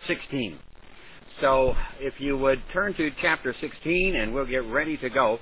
16. So if you would turn to chapter 16 and we'll get ready to go.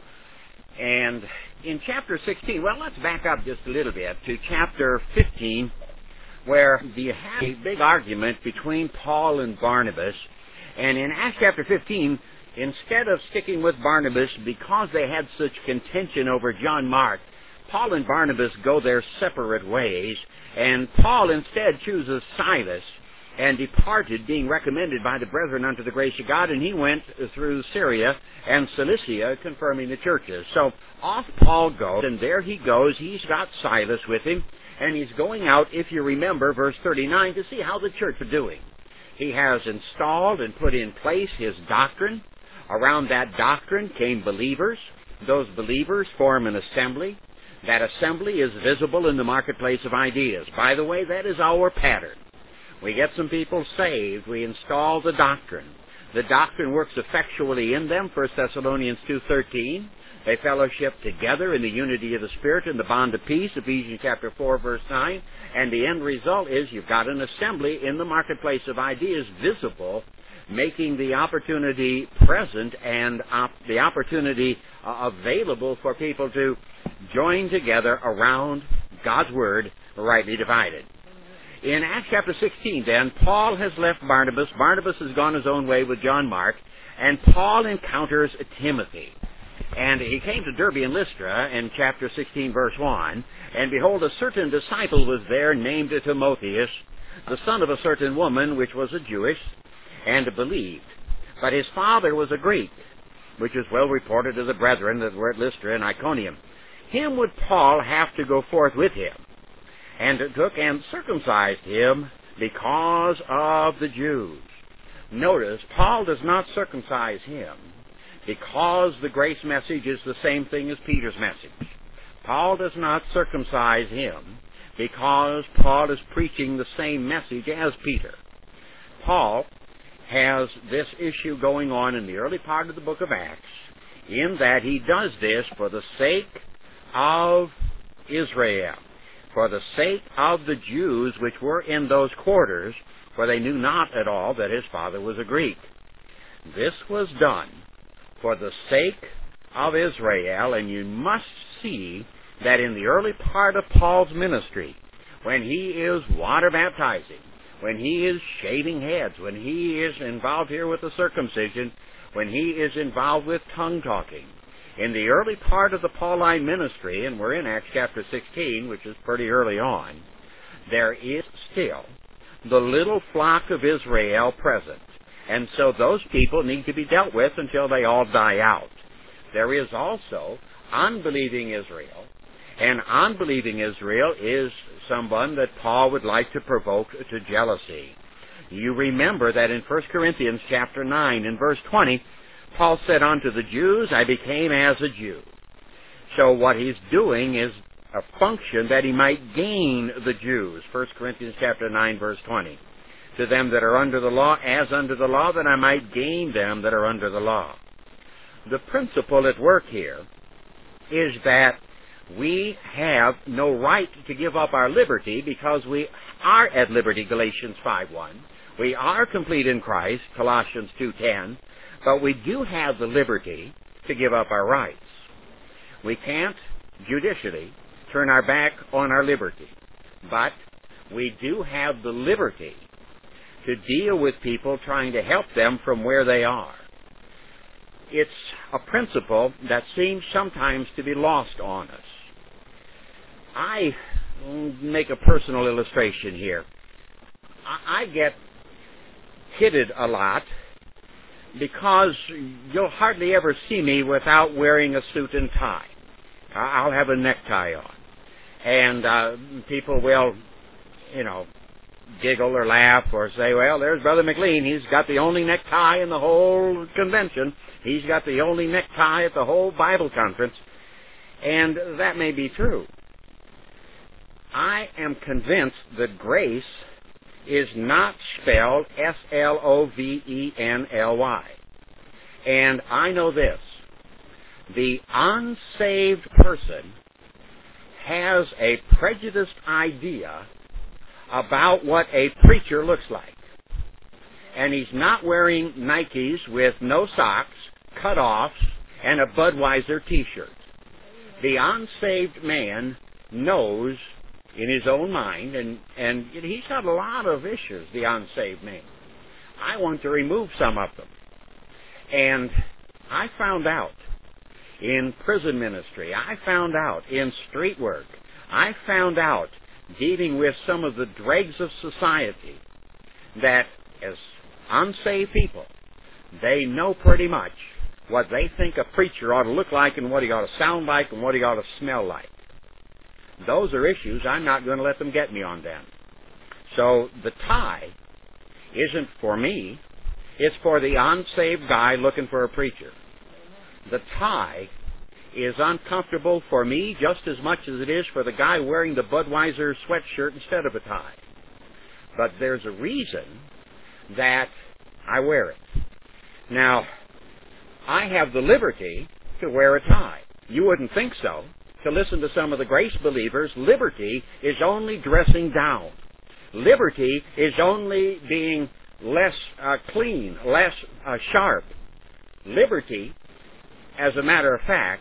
And in chapter 16, well, let's back up just a little bit to chapter 15, where you have a big argument between Paul and Barnabas. And in Acts chapter 15, instead of sticking with Barnabas because they had such contention over John Mark, Paul and Barnabas go their separate ways, and Paul instead chooses Silas and departed, being recommended by the brethren unto the grace of God, and he went through Syria and Cilicia, confirming the churches. So off Paul goes, and there he goes. He's got Silas with him, and he's going out, if you remember, verse 39, to see how the church are doing. He has installed and put in place his doctrine. Around that doctrine came believers. Those believers form an assembly. That assembly is visible in the marketplace of ideas. By the way, that is our pattern. We get some people saved. We install the doctrine. The doctrine works effectually in them, 1 Thessalonians 2:13. They fellowship together in the unity of the Spirit and the bond of peace, Ephesians chapter 4, verse 9. And the end result is you've got an assembly in the marketplace of ideas visible, making the opportunity present and the opportunity available for people to join together around God's Word, rightly divided. In Acts chapter 16, then, Paul has left Barnabas. Barnabas has gone his own way with John Mark, and Paul encounters Timothy. And he came to Derbe and Lystra in chapter 16, verse 1, and behold, a certain disciple was there named Timotheus, the son of a certain woman which was a Jewess, and believed. But his father was a Greek, which is well reported to the brethren that were at Lystra and Iconium. Him would Paul have to go forth with him, and took and circumcised him because of the Jews. Notice, Paul does not circumcise him because the grace message is the same thing as Peter's message. Paul does not circumcise him because Paul is preaching the same message as Peter. Paul has this issue going on in the early part of the book of Acts, in that he does this for the sake of Israel, for the sake of the Jews which were in those quarters, where they knew not at all that his father was a Greek. This was done for the sake of Israel, and you must see that in the early part of Paul's ministry, when he is water baptizing, when he is shaving heads, when he is involved here with the circumcision, when he is involved with tongue talking, in the early part of the Pauline ministry, and we're in Acts chapter 16, which is pretty early on, there is still the little flock of Israel present. And so those people need to be dealt with until they all die out. There is also unbelieving Israel, and unbelieving Israel is someone that Paul would like to provoke to jealousy. You remember that in 1 Corinthians chapter 9 and verse 20, Paul said unto the Jews, I became as a Jew. So what he's doing is a function that he might gain the Jews. 1 Corinthians chapter 9, verse 20. To them that are under the law, as under the law, that I might gain them that are under the law. The principle at work here is that we have no right to give up our liberty because we are at liberty, Galatians 5:1. We are complete in Christ, Colossians 2:10. But we do have the liberty to give up our rights. We can't judicially turn our back on our liberty. But we do have the liberty to deal with people trying to help them from where they are. It's a principle that seems sometimes to be lost on us. I make a personal illustration here. I get kidded a lot because you'll hardly ever see me without wearing a suit and tie. I'll have a necktie on. And people will, giggle or laugh or say, well, there's Brother McLean. He's got the only necktie in the whole convention. He's got the only necktie at the whole Bible conference. And that may be true. I am convinced that grace is not spelled Sloveny. And I know this. The unsaved person has a prejudiced idea about what a preacher looks like. and he's not wearing Nikes with no socks, cut-offs, and a Budweiser T-shirt. The unsaved man knows in his own mind, and he's got a lot of issues, the unsaved man. I want to remove some of them. And I found out in prison ministry, I found out in street work, I found out dealing with some of the dregs of society that as unsaved people, they know pretty much what they think a preacher ought to look like and what he ought to sound like and what he ought to smell like. Those are issues I'm not going to let them get me on them. So the tie isn't for me. It's for the unsaved guy looking for a preacher. The tie is uncomfortable for me just as much as it is for the guy wearing the Budweiser sweatshirt instead of a tie. But there's a reason that I wear it. Now, I have the liberty to wear a tie. You wouldn't think so. To listen to some of the grace believers, liberty is only dressing down. Liberty is only being less clean, less sharp. Liberty, as a matter of fact,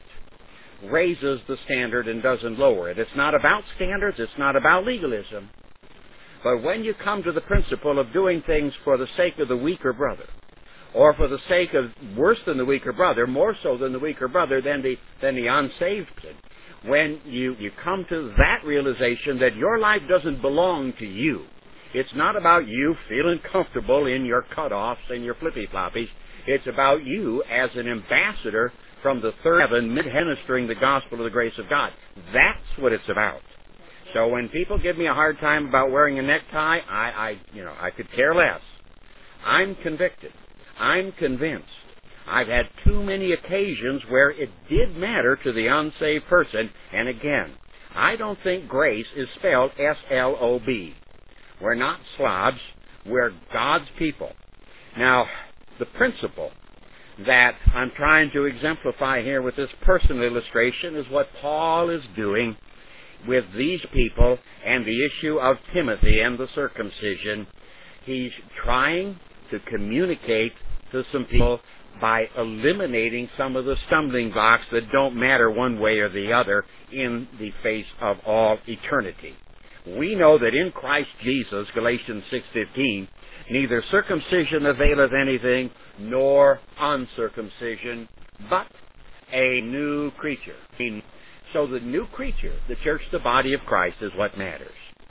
raises the standard and doesn't lower it. It's not about standards. It's not about legalism. But when you come to the principle of doing things for the sake of the weaker brother, or for the sake of worse than the weaker brother, more so than the weaker brother, than the unsaved person, when you come to that realization that your life doesn't belong to you, it's not about you feeling comfortable in your cutoffs and your flippy-floppies. It's about you as an ambassador from the third heaven, ministering the gospel of the grace of God. That's what it's about. So when people give me a hard time about wearing a necktie, I could care less. I'm convicted. I'm convinced. I've had too many occasions where it did matter to the unsaved person. And again, I don't think grace is spelled S-L-O-B. We're not slobs. We're God's people. Now, the principle that I'm trying to exemplify here with this personal illustration is what Paul is doing with these people and the issue of Timothy and the circumcision. He's trying to communicate to some people by eliminating some of the stumbling blocks that don't matter one way or the other in the face of all eternity. We know that in Christ Jesus, Galatians 6:15, neither circumcision availeth anything, nor uncircumcision, but a new creature. So the new creature, the church, the body of Christ, is what matters.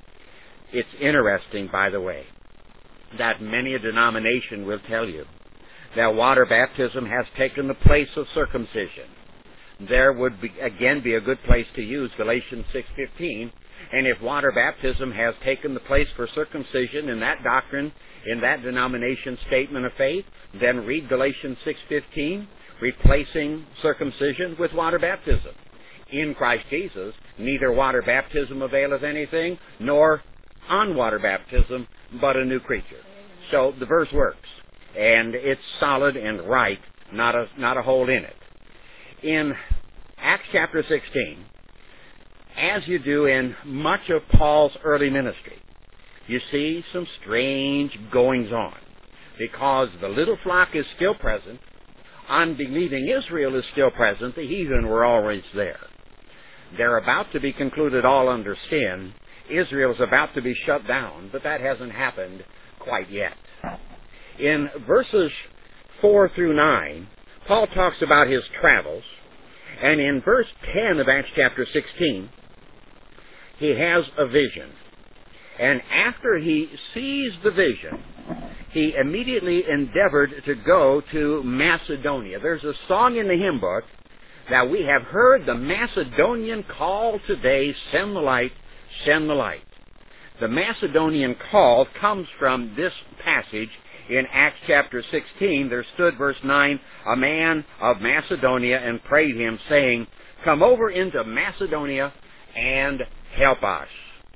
It's interesting, by the way, that many a denomination will tell you that water baptism has taken the place of circumcision. There would again be a good place to use Galatians 6:15, and if water baptism has taken the place for circumcision in that doctrine, in that denomination statement of faith, then read Galatians 6:15, replacing circumcision with water baptism. In Christ Jesus, neither water baptism availeth anything, nor on water baptism, but a new creature. So the verse works, and it's solid and right, not a hole in it. In Acts chapter 16, as you do in much of Paul's early ministry, you see some strange goings-on, because the little flock is still present, unbelieving Israel is still present, the heathen were always there. They're about to be concluded all under sin. Israel's about to be shut down, but that hasn't happened quite yet. In verses 4 through 9, Paul talks about his travels, and in verse 10 of Acts chapter 16, he has a vision. And after he sees the vision, he immediately endeavored to go to Macedonia. There's a song in the hymn book that we have heard the Macedonian call today, send the light, send the light. The Macedonian call comes from this passage in Acts chapter 16. There stood, verse 9, a man of Macedonia and prayed him, saying, come over into Macedonia and help us.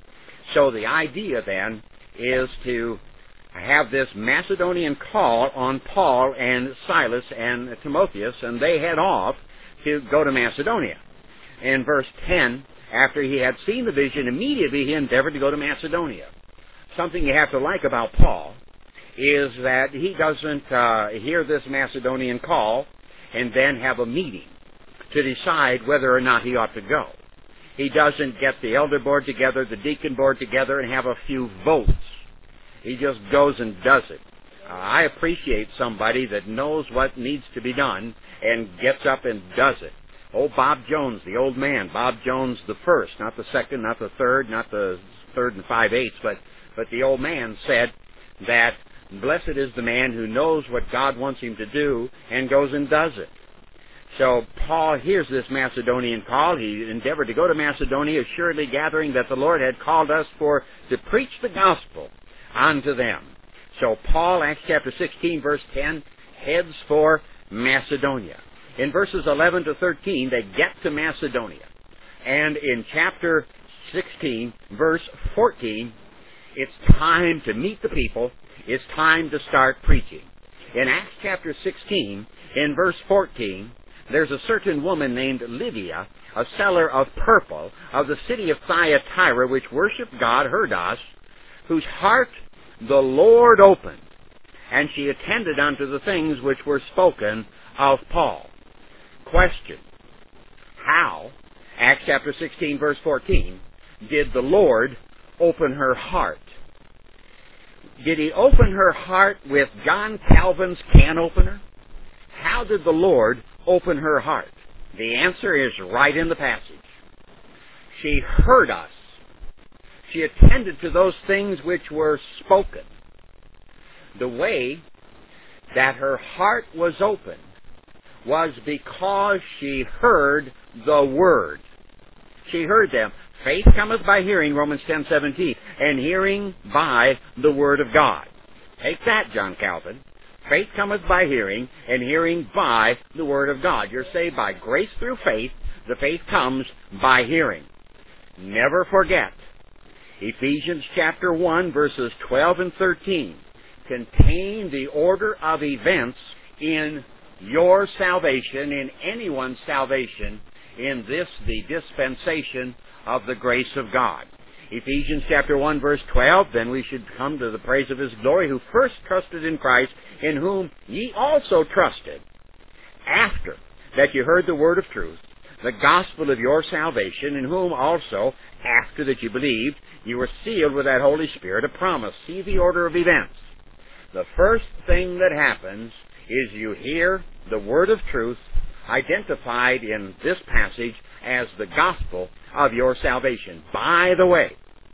So the idea then is to have this Macedonian call on Paul and Silas and Timotheus, and they head off to go to Macedonia. In verse 10, after he had seen the vision, immediately he endeavored to go to Macedonia. Something you have to like about Paul is that he doesn't hear this Macedonian call and then have a meeting to decide whether or not he ought to go. He doesn't get the elder board together, the deacon board together, and have a few votes. He just goes and does it. I appreciate somebody that knows what needs to be done and gets up and does it. Oh, Bob Jones, the old man, Bob Jones the first, not the second, not the third, not the third and 5/8, but the old man said that blessed is the man who knows what God wants him to do and goes and does it. So Paul hears this Macedonian call. He endeavored to go to Macedonia, assuredly gathering that the Lord had called us to preach the gospel unto them. So Paul, Acts chapter 16, verse 10, heads for Macedonia. In verses 11 to 13, they get to Macedonia. And in chapter 16, verse 14, it's time to meet the people. It's time to start preaching. In Acts chapter 16, in verse 14, there's a certain woman named Lydia, a seller of purple, of the city of Thyatira, which worshiped God, Herdas, whose heart the Lord opened, and she attended unto the things which were spoken of Paul. Question: how, Acts chapter 16, verse 14, did the Lord open her heart? Did he open her heart with John Calvin's can opener? How did the Lord open her heart? The answer is right in the passage. She heard us. She attended to those things which were spoken. The way that her heart was opened was because she heard the Word. She heard them. Faith cometh by hearing, Romans 10:17, and hearing by the Word of God. Take that, John Calvin. Faith cometh by hearing, and hearing by the Word of God. You're saved by grace through faith. The faith comes by hearing. Never forget, Ephesians chapter 1, verses 12 and 13 contain the order of events in your salvation, in anyone's salvation, in this, the dispensation of the grace of God. Ephesians chapter 1, verse 12, then we should come to the praise of His glory, who first trusted in Christ, in whom ye also trusted, after that you heard the word of truth, the gospel of your salvation, in whom also, after that you believed, you were sealed with that Holy Spirit of promise. See the order of events. The first thing that happens is you hear the word of truth identified in this passage as the gospel of your salvation. By the way,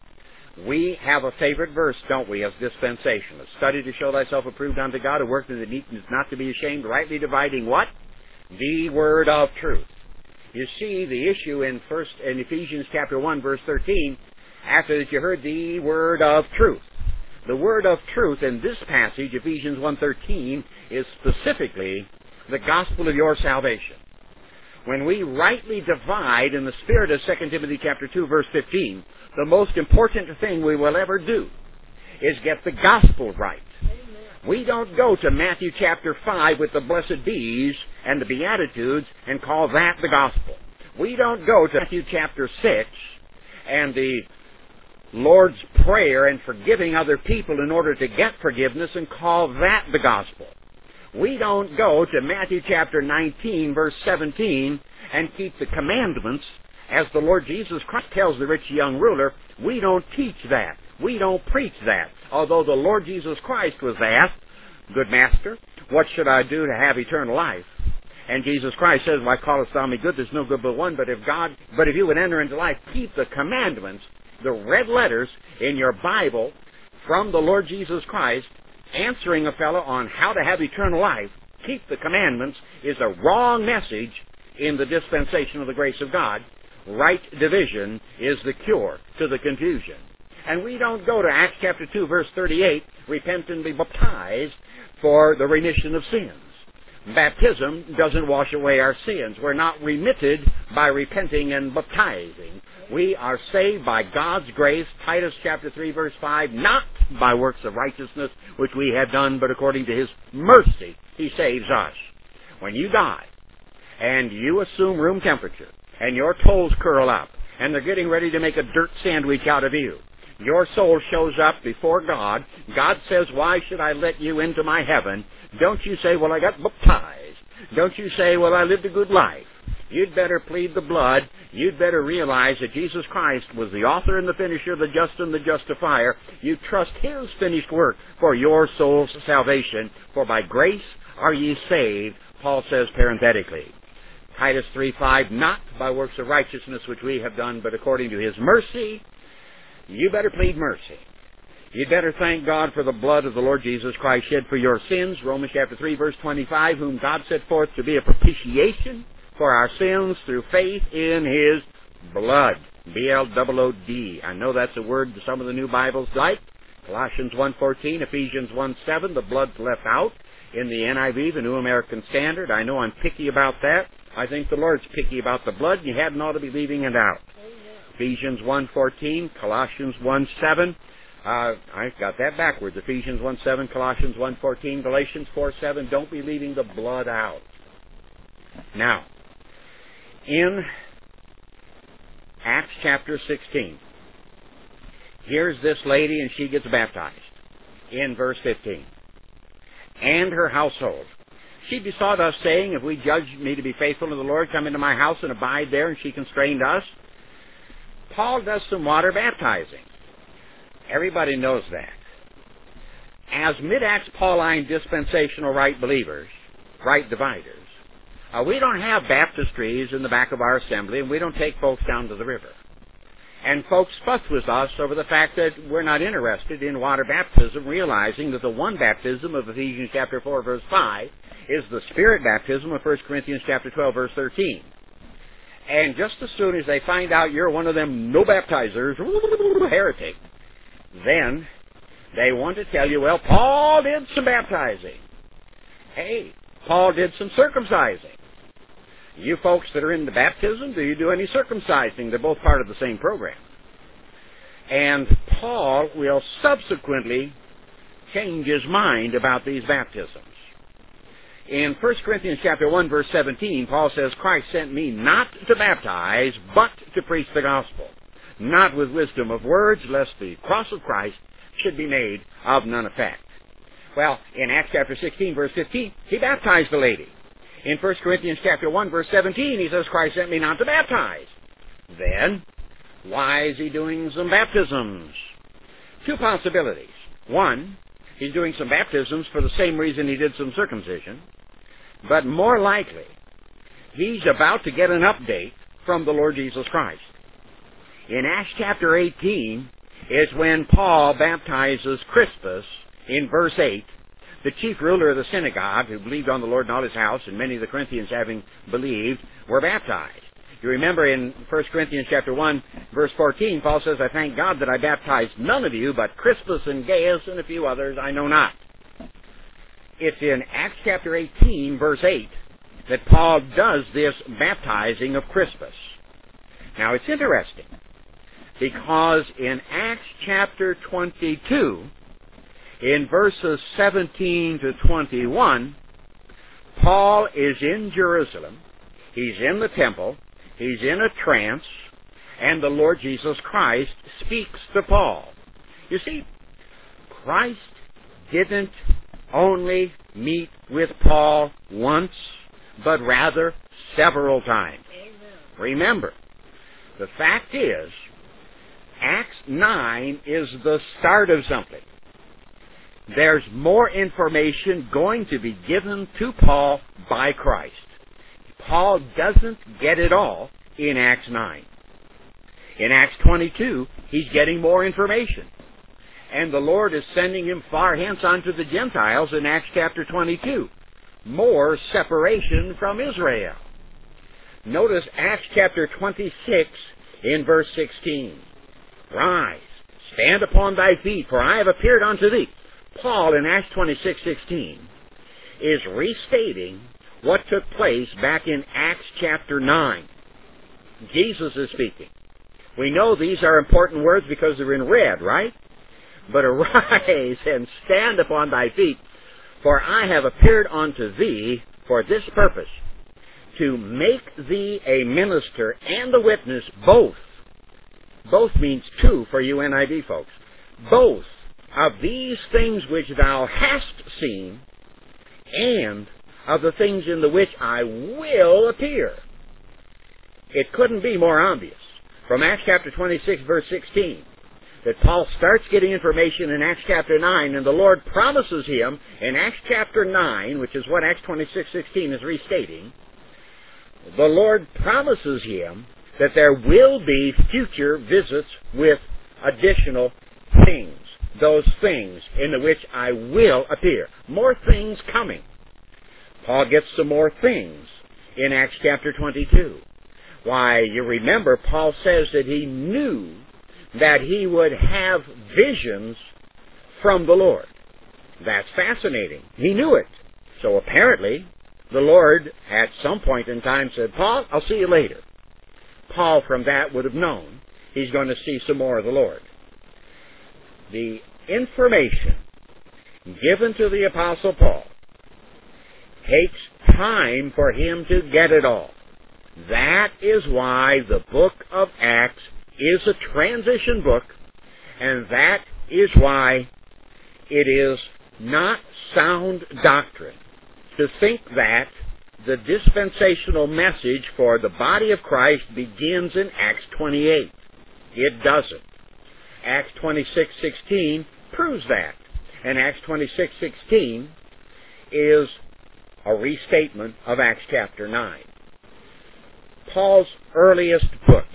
we have a favorite verse, don't we, as dispensationalists? Study to show thyself approved unto God, a workman that needeth not to be ashamed, rightly dividing what? The word of truth. You see the issue in Ephesians chapter 1, verse 13, after that you heard the word of truth. The word of truth in this passage, Ephesians 1:13, is specifically the gospel of your salvation. When we rightly divide in the spirit of 2 Timothy chapter 2, verse 15, the most important thing we will ever do is get the gospel right. We don't go to Matthew chapter 5 with the blessed bees and the Beatitudes and call that the gospel. We don't go to Matthew chapter 6 and the Lord's Prayer and forgiving other people in order to get forgiveness and call that the gospel. We don't go to Matthew chapter 19, verse 17, and keep the commandments as the Lord Jesus Christ tells the rich young ruler. We don't teach that. We don't preach that. Although the Lord Jesus Christ was asked, good master, what should I do to have eternal life? And Jesus Christ says, why callest thou me good? There's no good but one. But if you would enter into life, keep the commandments, the red letters in your Bible from the Lord Jesus Christ, answering a fellow on how to have eternal life, keep the commandments, is a wrong message in the dispensation of the grace of God. Right division is the cure to the confusion. And we don't go to Acts chapter 2, verse 38, repent and be baptized for the remission of sins. Baptism doesn't wash away our sins. We're not remitted by repenting and baptizing. We are saved by God's grace, Titus chapter 3, verse 5, not by works of righteousness, which we have done, but according to His mercy, He saves us. When you die, and you assume room temperature, and your toes curl up, and they're getting ready to make a dirt sandwich out of you, Your soul shows up before God. God says, why should I let you into my heaven? Don't you say, well, I got baptized. Don't you say, well, I lived a good life. You'd better plead the blood. You'd better realize that Jesus Christ was the author and the finisher, the just and the justifier. You trust His finished work for your soul's salvation. For by grace are ye saved, Paul says parenthetically. Titus 3:5, not by works of righteousness which we have done, but according to His mercy. You better plead mercy. You'd better thank God for the blood of the Lord Jesus Christ shed for your sins. Romans chapter 3, verse 25, whom God set forth to be a propitiation for our sins through faith in His blood. B-L-O-O-D. I know that's a word some of the new Bibles like. Colossians 1:14, Ephesians 1:7, the blood's left out in the NIV, the New American Standard. I know I'm picky about that. I think the Lord's picky about the blood. You hadn't ought to be leaving it out. Ephesians 1:14, Colossians 1:7. I got that backwards. Ephesians 1:7, Colossians 1:14, Galatians 4:7. Don't be leaving the blood out. Now, in Acts chapter 16, here's this lady and she gets baptized in verse 15. And her household. She besought us, saying, if we judge me to be faithful to the Lord, come into my house and abide there. And she constrained us. Paul does some water baptizing. Everybody knows that. As mid-Acts Pauline dispensational right believers, right dividers, we don't have baptistries in the back of our assembly, and we don't take folks down to the river. And folks fuss with us over the fact that we're not interested in water baptism, realizing that the one baptism of Ephesians chapter 4, verse 5 is the Spirit baptism of 1 Corinthians chapter 12, verse 13. And just as soon as they find out you're one of them no baptizers, heretic, then they want to tell you, well, Paul did some baptizing. Hey, Paul did some circumcising. You folks that are in the baptism, do you do any circumcising? They're both part of the same program. And Paul will subsequently change his mind about these baptisms. In 1 Corinthians chapter 1, verse 17, Paul says, Christ sent me not to baptize, but to preach the gospel, not with wisdom of words, lest the cross of Christ should be made of none effect. Well, in Acts chapter 16, verse 15, he baptized the lady. In 1 Corinthians chapter 1, verse 17, he says, Christ sent me not to baptize. Then, why is he doing some baptisms? Two possibilities. One, he's doing some baptisms for the same reason he did some circumcision. But more likely, he's about to get an update from the Lord Jesus Christ. In Acts chapter 18 is when Paul baptizes Crispus in verse 8, the chief ruler of the synagogue, who believed on the Lord and all his house, and many of the Corinthians having believed, were baptized. You remember in 1 Corinthians chapter 1, verse 14, Paul says, I thank God that I baptized none of you, but Crispus and Gaius and a few others I know not. It's in Acts chapter 18, verse 8, that Paul does this baptizing of Crispus. Now, it's interesting, because in Acts chapter 22, in verses 17 to 21, Paul is in Jerusalem, he's in the temple, he's in a trance, and the Lord Jesus Christ speaks to Paul. You see, Christ didn't only meet with Paul once, but rather several times. Amen. Remember, the fact is, Acts 9 is the start of something. There's more information going to be given to Paul by Christ. Paul doesn't get it all in Acts 9. In Acts 22, he's getting more information. And the Lord is sending him far hence unto the Gentiles in Acts chapter 22. More separation from Israel. Notice Acts chapter 26 in verse 16. Rise, stand upon thy feet, for I have appeared unto thee. Paul in Acts 26:16 is restating what took place back in Acts chapter 9. Jesus is speaking. We know these are important words because they're in red, right? But arise and stand upon thy feet, for I have appeared unto thee for this purpose, to make thee a minister and a witness both. Both means two for you NIV folks. both of these things which thou hast seen, and of the things in the which I will appear. It couldn't be more obvious from Acts chapter 26, verse 16, that Paul starts getting information in Acts chapter 9, and the Lord promises him in Acts chapter 9, which is what Acts 26:16 is restating. The Lord promises him that there will be future visits with additional things, those things in the which I will appear. More things coming. Paul gets some more things in Acts chapter 22. Why, you remember, Paul says that he knew that he would have visions from the Lord. That's fascinating. He knew it. So apparently, the Lord at some point in time said, Paul, I'll see you later. Paul from that would have known he's going to see some more of the Lord. The information given to the Apostle Paul takes time for him to get it all. That is why the book of Acts is a transition book, and that is why it is not sound doctrine to think that the dispensational message for the body of Christ begins in Acts 28. It doesn't. Acts 26:16 proves that. And Acts 26:16 is a restatement of Acts chapter 9. Paul's earliest books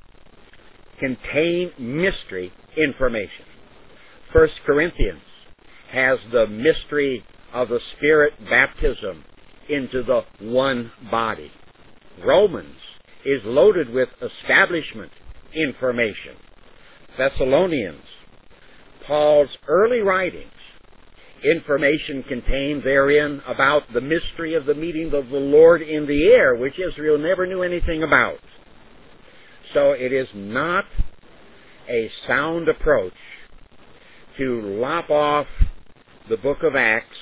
contain mystery information. 1 Corinthians has the mystery of the Spirit baptism into the one body. Romans is loaded with establishment information. Thessalonians, Paul's early writings, information contained therein about the mystery of the meeting of the Lord in the air, which Israel never knew anything about. So it is not a sound approach to lop off the book of Acts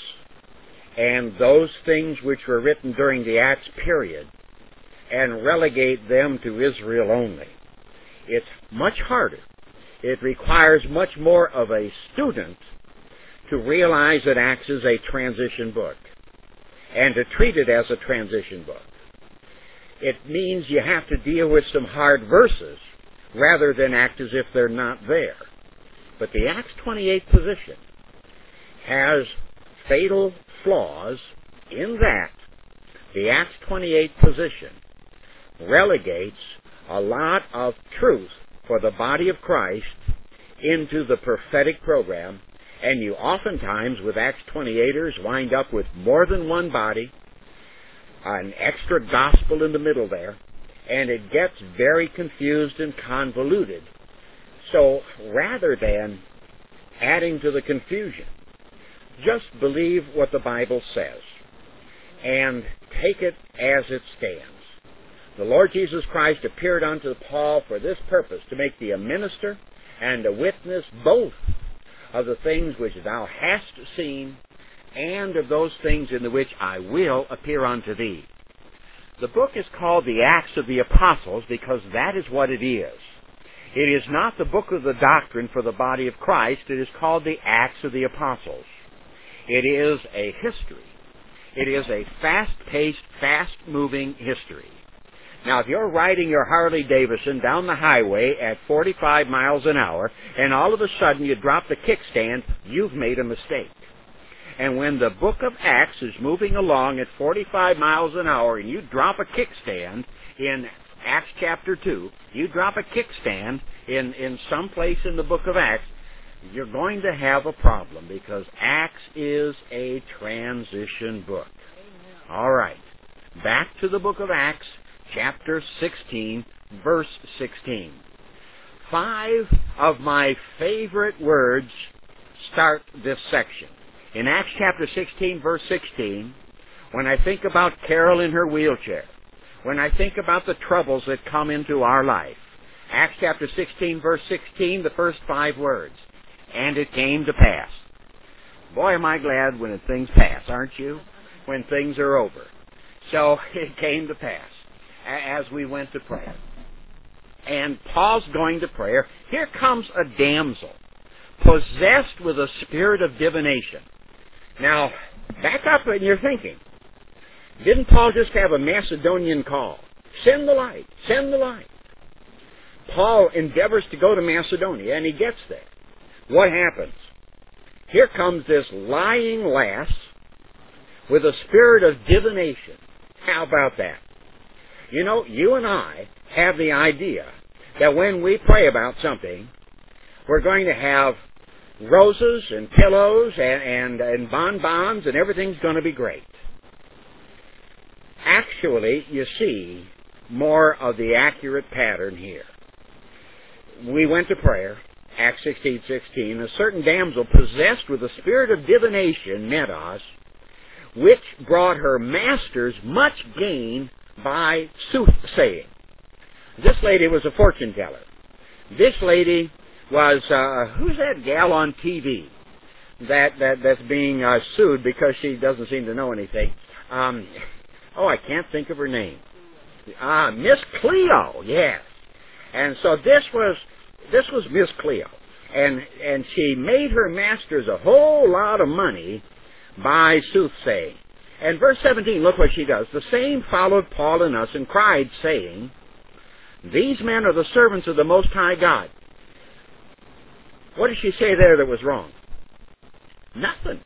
and those things which were written during the Acts period and relegate them to Israel only. It's much harder. It requires much more of a student to realize that Acts is a transition book and to treat it as a transition book. It means you have to deal with some hard verses rather than act as if they're not there. But the Acts 28 position has fatal flaws in that the Acts 28 position relegates a lot of truth for the body of Christ into the prophetic program, and you oftentimes with Acts 28ers wind up with more than one body, an extra gospel in the middle there, and it gets very confused and convoluted. So rather than adding to the confusion, just believe what the Bible says and take it as it stands. The Lord Jesus Christ appeared unto Paul for this purpose, to make thee a minister and a witness both of the things which thou hast seen and of those things in the which I will appear unto thee. The book is called the Acts of the Apostles because that is what it is. It is not the book of the doctrine for the body of Christ. It is called the Acts of the Apostles. It is a history. It is a fast-paced, fast-moving history. Now, if you're riding your Harley Davidson down the highway at 45 miles an hour, and all of a sudden you drop the kickstand, you've made a mistake. And when the book of Acts is moving along at 45 miles an hour and you drop a kickstand in Acts chapter 2, you drop a kickstand in some place in the book of Acts, you're going to have a problem because Acts is a transition book. All right, back to the book of Acts, chapter 16, verse 16. 5 of my favorite words start this section. In Acts chapter 16, verse 16, when I think about Carol in her wheelchair, when I think about the troubles that come into our life, Acts chapter 16, verse 16, the first 5 words, and it came to pass. Boy, am I glad when things pass, aren't you? When things are over. So it came to pass as we went to prayer. And Paul's going to prayer. Here comes a damsel. possessed with a spirit of divination. Now, back up in your thinking. Didn't Paul just have a Macedonian call? Send the light, send the light. Paul endeavors to go to Macedonia, and he gets there. What happens? Here comes this lying lass with a spirit of divination. How about that? You know, you and I have the idea that when we pray about something, we're going to have roses and pillows and bonbons and everything's going to be great. Actually, you see more of the accurate pattern here. We went to prayer, Acts 16:16. A certain damsel possessed with the spirit of divination met us, which brought her masters much gain by soothsaying. This lady was a fortune teller. This lady was, who's that gal on TV that's being sued because she doesn't seem to know anything? I can't think of her name. Miss Cleo, yes. And so this was Miss Cleo. And she made her masters a whole lot of money by soothsaying. And verse 17, look what she does. The same followed Paul and us and cried, saying, these men are the servants of the Most High God. What did she say there that was wrong? Nothing.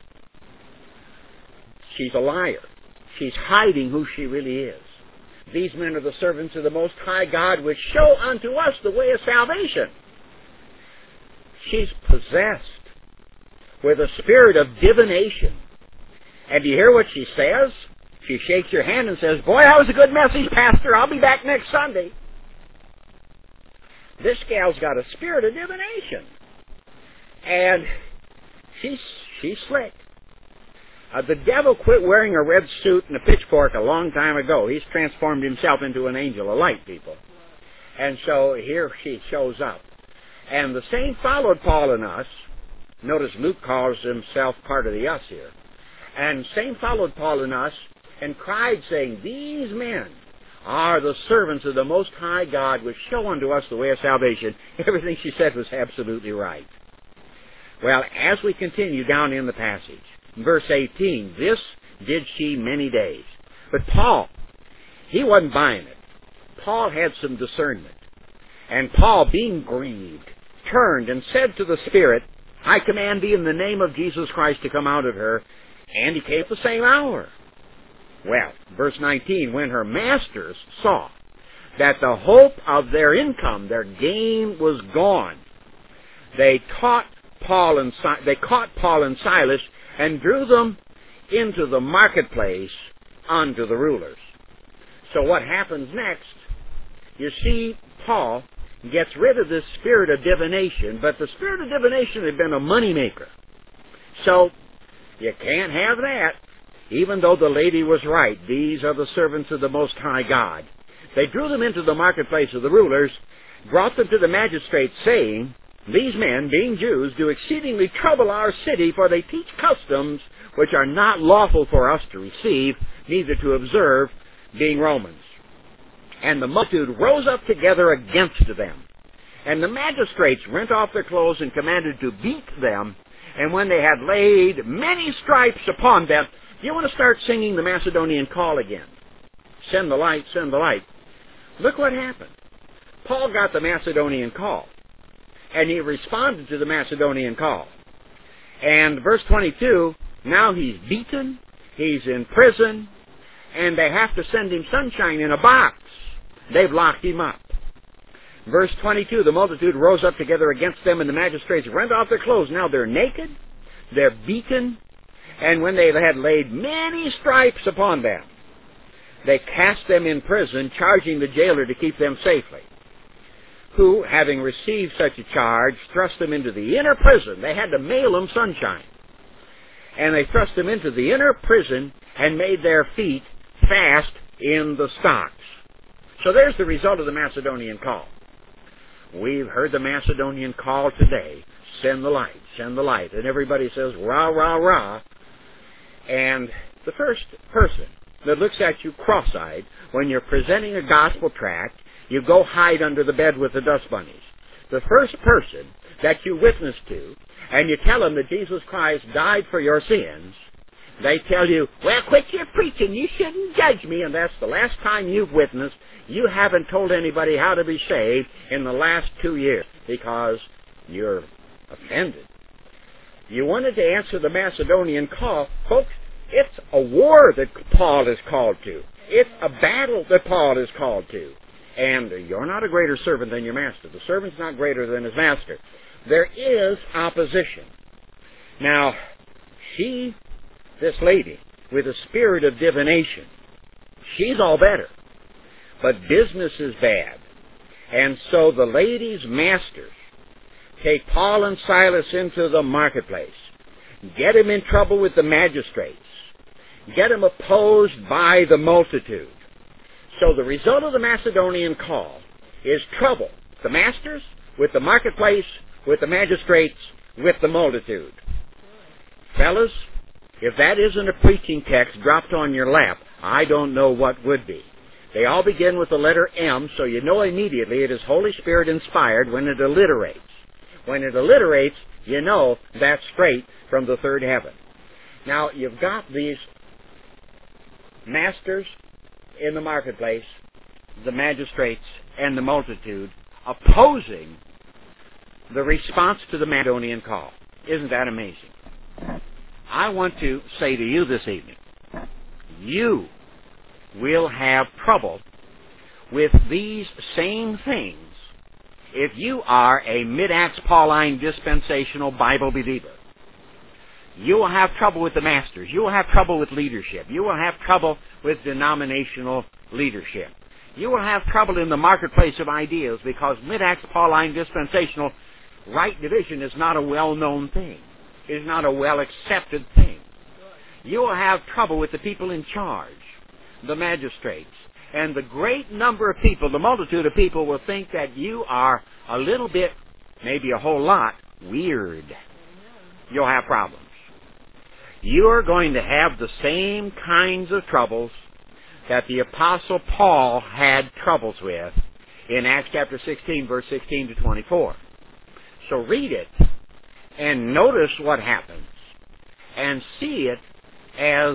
She's a liar. She's hiding who she really is. These men are the servants of the Most High God, which show unto us the way of salvation. She's possessed with a spirit of divination. And do you hear what she says? She shakes her hand and says, boy, that was a good message, Pastor. I'll be back next Sunday. This gal's got a spirit of divination. And she's slick. The devil quit wearing a red suit and a pitchfork a long time ago. He's transformed himself into an angel of light, people. And so here she shows up. And the same followed Paul and us. Notice Luke calls himself part of the us here. And same followed Paul and us and cried, saying, these men are the servants of the Most High God, which show unto us the way of salvation. Everything she said was absolutely right. Well, as we continue down in the passage, verse 18, this did she many days. But Paul, he wasn't buying it. Paul had some discernment. And Paul, being grieved, turned and said to the Spirit, I command thee in the name of Jesus Christ to come out of her. And he came at the same hour. Well, verse 19, when her masters saw that the hope of their income, their gain, was gone, they caught Paul and Silas and drew them into the marketplace unto the rulers. So what happens next? You see, Paul gets rid of this spirit of divination, but the spirit of divination had been a moneymaker. So you can't have that, even though the lady was right. These are the servants of the Most High God. They drew them into the marketplace of the rulers, brought them to the magistrates, saying, these men, being Jews, do exceedingly trouble our city, for they teach customs which are not lawful for us to receive, neither to observe, being Romans. And the multitude rose up together against them. And the magistrates rent off their clothes and commanded to beat them. And when they had laid many stripes upon them, you want to start singing the Macedonian call again. Send the light, send the light. Look what happened. Paul got the Macedonian call. And he responded to the Macedonian call. And verse 22, now he's beaten, he's in prison, and they have to send him sunshine in a box. They've locked him up. Verse 22, the multitude rose up together against them, and the magistrates rent off their clothes. Now they're naked, they're beaten, and when they had laid many stripes upon them, they cast them in prison, charging the jailer to keep them safely. Who, having received such a charge, thrust them into the inner prison. They had to mail them sunshine. And they thrust them into the inner prison and made their feet fast in the stocks. So there's the result of the Macedonian call. We've heard the Macedonian call today. Send the light, send the light. And everybody says, rah, rah, rah. And the first person that looks at you cross-eyed when you're presenting a gospel tract, you go hide under the bed with the dust bunnies. The first person that you witness to and you tell them that Jesus Christ died for your sins, they tell you, well, quit your preaching. You shouldn't judge me. And that's the last time you've witnessed. You haven't told anybody how to be saved in the last 2 years because you're offended. You wanted to answer the Macedonian call. Folks, it's a war that Paul is called to. It's a battle that Paul is called to. And you're not a greater servant than your master. The servant's not greater than his master. There is opposition. Now, this lady, with a spirit of divination, she's all better. But business is bad. And so the lady's masters take Paul and Silas into the marketplace, get him in trouble with the magistrates, get him opposed by the multitude. So the result of the Macedonian call is trouble. The masters, with the marketplace, with the magistrates, with the multitude. Fellas, if that isn't a preaching text dropped on your lap, I don't know what would be. They all begin with the letter M, so you know immediately it is Holy Spirit inspired when it alliterates. When it alliterates, you know that's straight from the third heaven. Now, you've got these masters in the marketplace, the magistrates, and the multitude opposing the response to the Macedonian call. Isn't that amazing? I want to say to you this evening, you will have trouble with these same things if you are a mid-Acts Pauline dispensational Bible believer. You will have trouble with the masters. You will have trouble with leadership. You will have trouble with denominational leadership. You will have trouble in the marketplace of ideas because mid-Acts Pauline dispensational right division is not a well-known thing. It is not a well-accepted thing. You will have trouble with the people in charge, the magistrates. And the great number of people, the multitude of people, will think that you are a little bit, maybe a whole lot, weird. You'll have problems. You're going to have the same kinds of troubles that the Apostle Paul had troubles with in Acts chapter 16, verse 16 to 24. So read it and notice what happens and see it as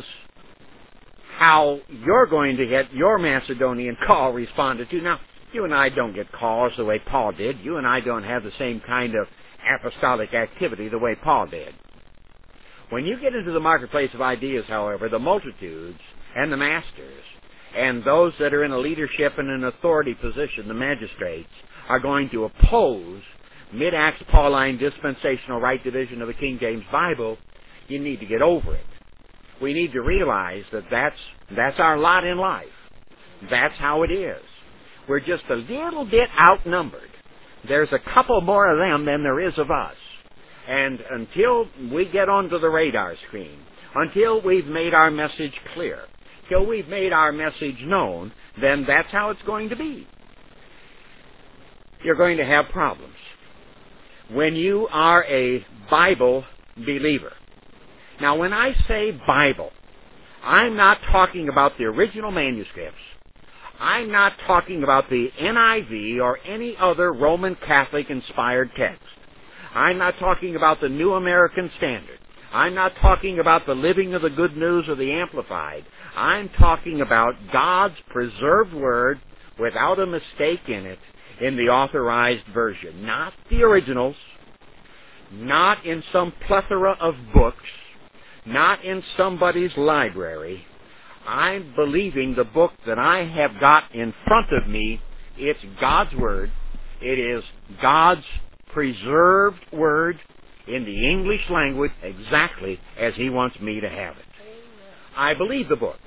how you're going to get your Macedonian call responded to. Now, you and I don't get calls the way Paul did. You and I don't have the same kind of apostolic activity the way Paul did. When you get into the marketplace of ideas, however, the multitudes and the masters and those that are in a leadership and an authority position, the magistrates, are going to oppose mid-Acts Pauline dispensational right division of the King James Bible, you need to get over it. We need to realize that that's our lot in life. That's how it is. We're just a little bit outnumbered. There's a couple more of them than there is of us. And until we get onto the radar screen, until we've made our message clear, till we've made our message known, then that's how it's going to be. You're going to have problems. When you are a Bible believer. Now, when I say Bible, I'm not talking about the original manuscripts. I'm not talking about the NIV or any other Roman Catholic inspired text. I'm not talking about the New American Standard. I'm not talking about the Living of the Good News or the Amplified. I'm talking about God's preserved Word without a mistake in it in the authorized version. Not the originals, not in some plethora of books, not in somebody's library. I'm believing the book that I have got in front of me. It's God's Word. It is God's preserved Word in the English language exactly as He wants me to have it. I believe the book.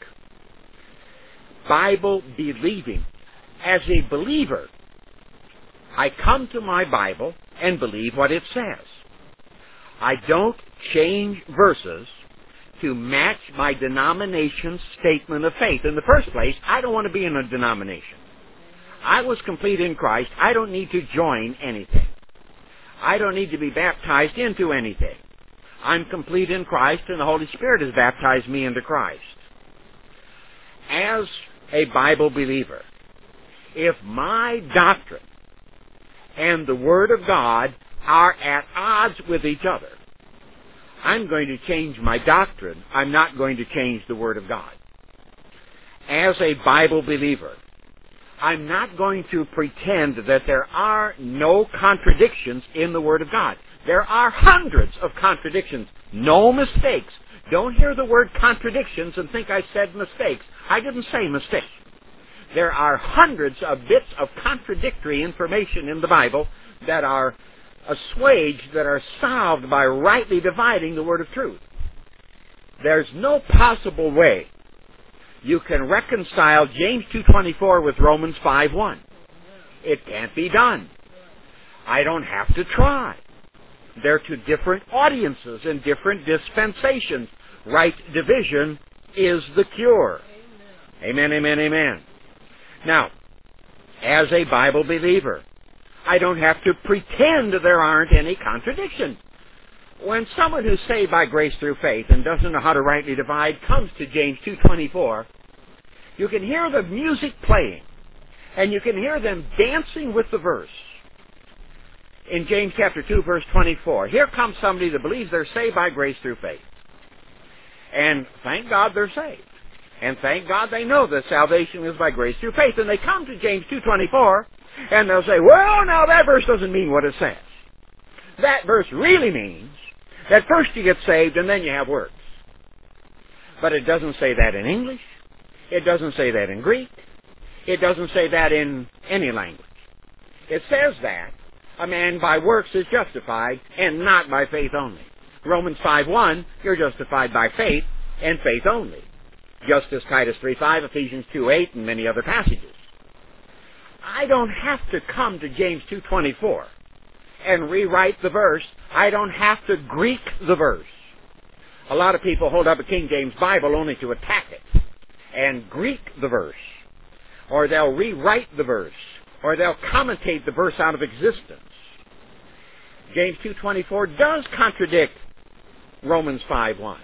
Bible believing. As a believer, I come to my Bible and believe what it says. I don't change verses to match my denomination's statement of faith. In the first place, I don't want to be in a denomination. I was complete in Christ. I don't need to join anything. I don't need to be baptized into anything. I'm complete in Christ, and the Holy Spirit has baptized me into Christ. As a Bible believer, if my doctrine and the Word of God are at odds with each other, I'm going to change my doctrine. I'm not going to change the Word of God. As a Bible believer, I'm not going to pretend that there are no contradictions in the Word of God. There are hundreds of contradictions, no mistakes. Don't hear the word contradictions and think I said mistakes. I didn't say mistakes. There are hundreds of bits of contradictory information in the Bible that are assuaged, that are solved by rightly dividing the Word of truth. There's no possible way you can reconcile James 2:24 with Romans 5:1. It can't be done. I don't have to try. They're to different audiences and different dispensations. Right division is the cure. Amen, amen, amen. Now, as a Bible believer, I don't have to pretend there aren't any contradictions. When someone who's saved by grace through faith and doesn't know how to rightly divide comes to James 2:24, you can hear the music playing, and you can hear them dancing with the verse. In James chapter 2, verse 24, here comes somebody that believes they're saved by grace through faith. And thank God they're saved. And thank God they know that salvation is by grace through faith. And they come to James 2:24, and they'll say, well, now that verse doesn't mean what it says. That verse really means that first you get saved and then you have works. But it doesn't say that in English. It doesn't say that in Greek. It doesn't say that in any language. It says that a man by works is justified and not by faith only. Romans 5:1, you're justified by faith and faith only. Just as Titus 3:5, Ephesians 2:8, and many other passages. I don't have to come to James 2:24 and rewrite the verse. I don't have to Greek the verse. A lot of people hold up a King James Bible only to attack it and Greek the verse. Or they'll rewrite the verse. Or they'll commentate the verse out of existence. James 2:24 does contradict Romans 5:1.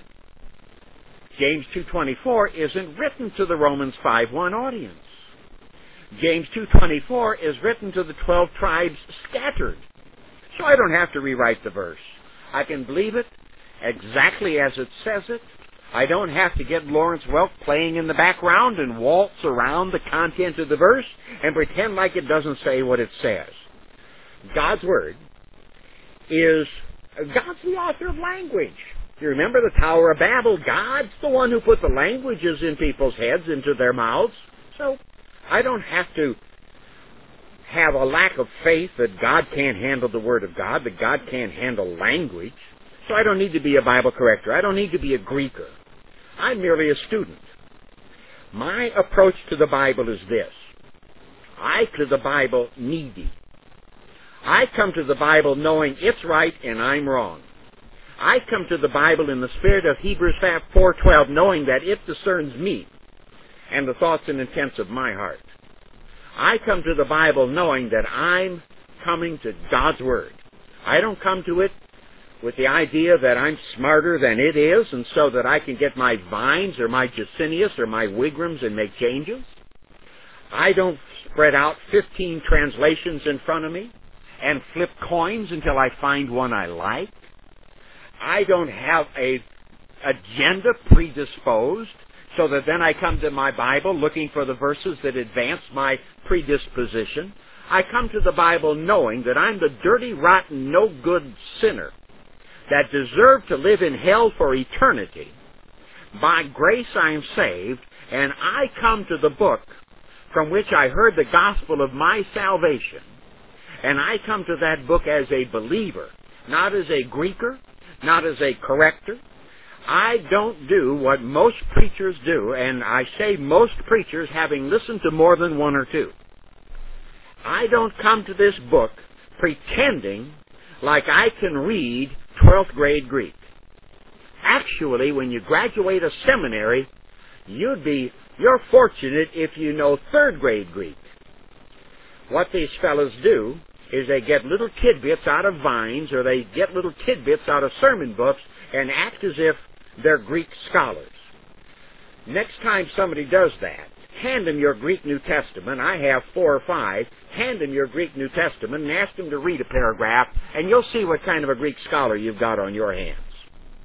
James 2:24 isn't written to the Romans 5:1 audience. James 2:24 is written to the 12 tribes scattered. So I don't have to rewrite the verse. I can believe it exactly as it says it. I don't have to get Lawrence Welk playing in the background and waltz around the content of the verse and pretend like it doesn't say what it says. God's Word is, God's the author of language. You remember the Tower of Babel? God's the one who put the languages in people's heads, into their mouths. So I don't have to have a lack of faith that God can't handle the Word of God, that God can't handle language. So I don't need to be a Bible corrector. I don't need to be a Greeker. I'm merely a student. My approach to the Bible is this. I to the Bible needy. I come to the Bible knowing it's right and I'm wrong. I come to the Bible in the spirit of Hebrews 4:12, knowing that it discerns me and the thoughts and intents of my heart. I come to the Bible knowing that I'm coming to God's Word. I don't come to it with the idea that I'm smarter than it is, and so that I can get my Vines or my Gesenius or my Wigrams and make changes. I don't spread out 15 translations in front of me and flip coins until I find one I like. I don't have a agenda predisposed so that then I come to my Bible looking for the verses that advance my predisposition. I come to the Bible knowing that I'm the dirty, rotten, no-good sinner that deserve to live in hell for eternity. By grace I am saved, and I come to the book from which I heard the gospel of my salvation. And I come to that book as a believer, not as a Greeker, not as a corrector. I don't do what most preachers do, and I say most preachers having listened to more than one or two. I don't come to this book pretending like I can read 12th grade Greek. Actually, when you graduate a seminary, you're fortunate if you know 3rd grade Greek. What these fellows do is they get little tidbits out of Vines, or they get little tidbits out of sermon books and act as if they're Greek scholars. Next time somebody does that, hand them your Greek New Testament. I have 4 or 5. Hand them your Greek New Testament and ask them to read a paragraph, and you'll see what kind of a Greek scholar you've got on your hands.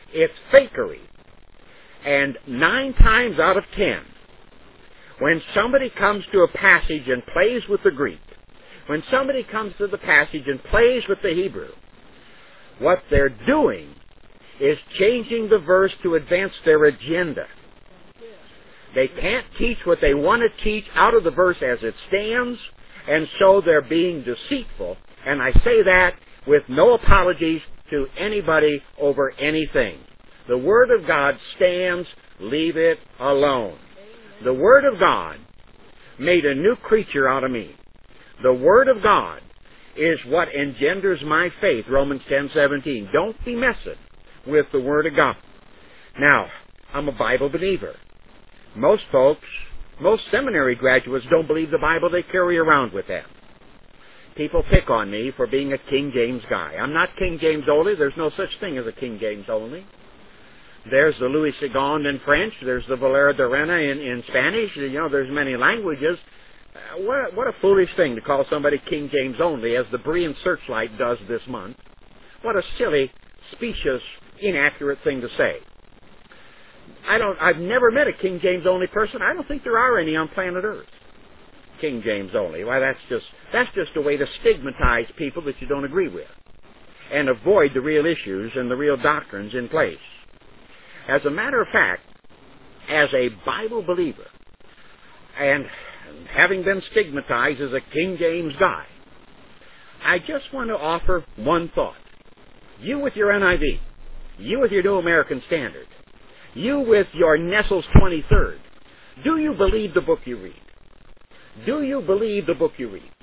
It's fakery. And 9 times out of 10, when somebody comes to a passage and plays with the Greek, when somebody comes to the passage and plays with the Hebrew, what they're doing is changing the verse to advance their agenda. They can't teach what they want to teach out of the verse as it stands, and so they're being deceitful. And I say that with no apologies to anybody over anything. The Word of God stands, leave it alone. The Word of God made a new creature out of me. The Word of God is what engenders my faith, Romans 10:17. Don't be messing with the Word of God. Now, I'm a Bible believer. Most folks, most seminary graduates don't believe the Bible. They carry around with them. People pick on me for being a King James guy. I'm not King James only. There's no such thing as a King James only. There's the Louis Segond in French. There's the Valera de Reina in Spanish. You know, there's many languages. What a foolish thing to call somebody King James only, as the Berean Searchlight does this month. What a silly, specious, inaccurate thing to say. I've never met a King James only person. I don't think there are any on planet Earth. King James only. Why, that's just a way to stigmatize people that you don't agree with and avoid the real issues and the real doctrines in place. As a matter of fact, as a Bible believer, and having been stigmatized as a King James guy, I just want to offer one thought. You with your NIV, you with your New American Standard, you with your Nestle's 23rd, do you believe the book you read? Do you believe the book you read?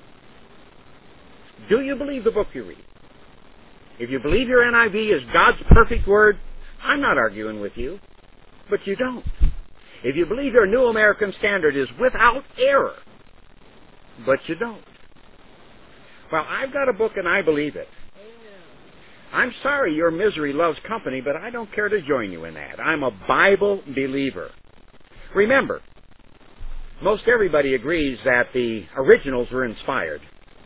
Do you believe the book you read? If you believe your NIV is God's perfect word, I'm not arguing with you, but you don't. If you believe your New American Standard is without error, but you don't. Well, I've got a book and I believe it. I'm sorry your misery loves company, but I don't care to join you in that. I'm a Bible believer. Remember, most everybody agrees that the originals were inspired.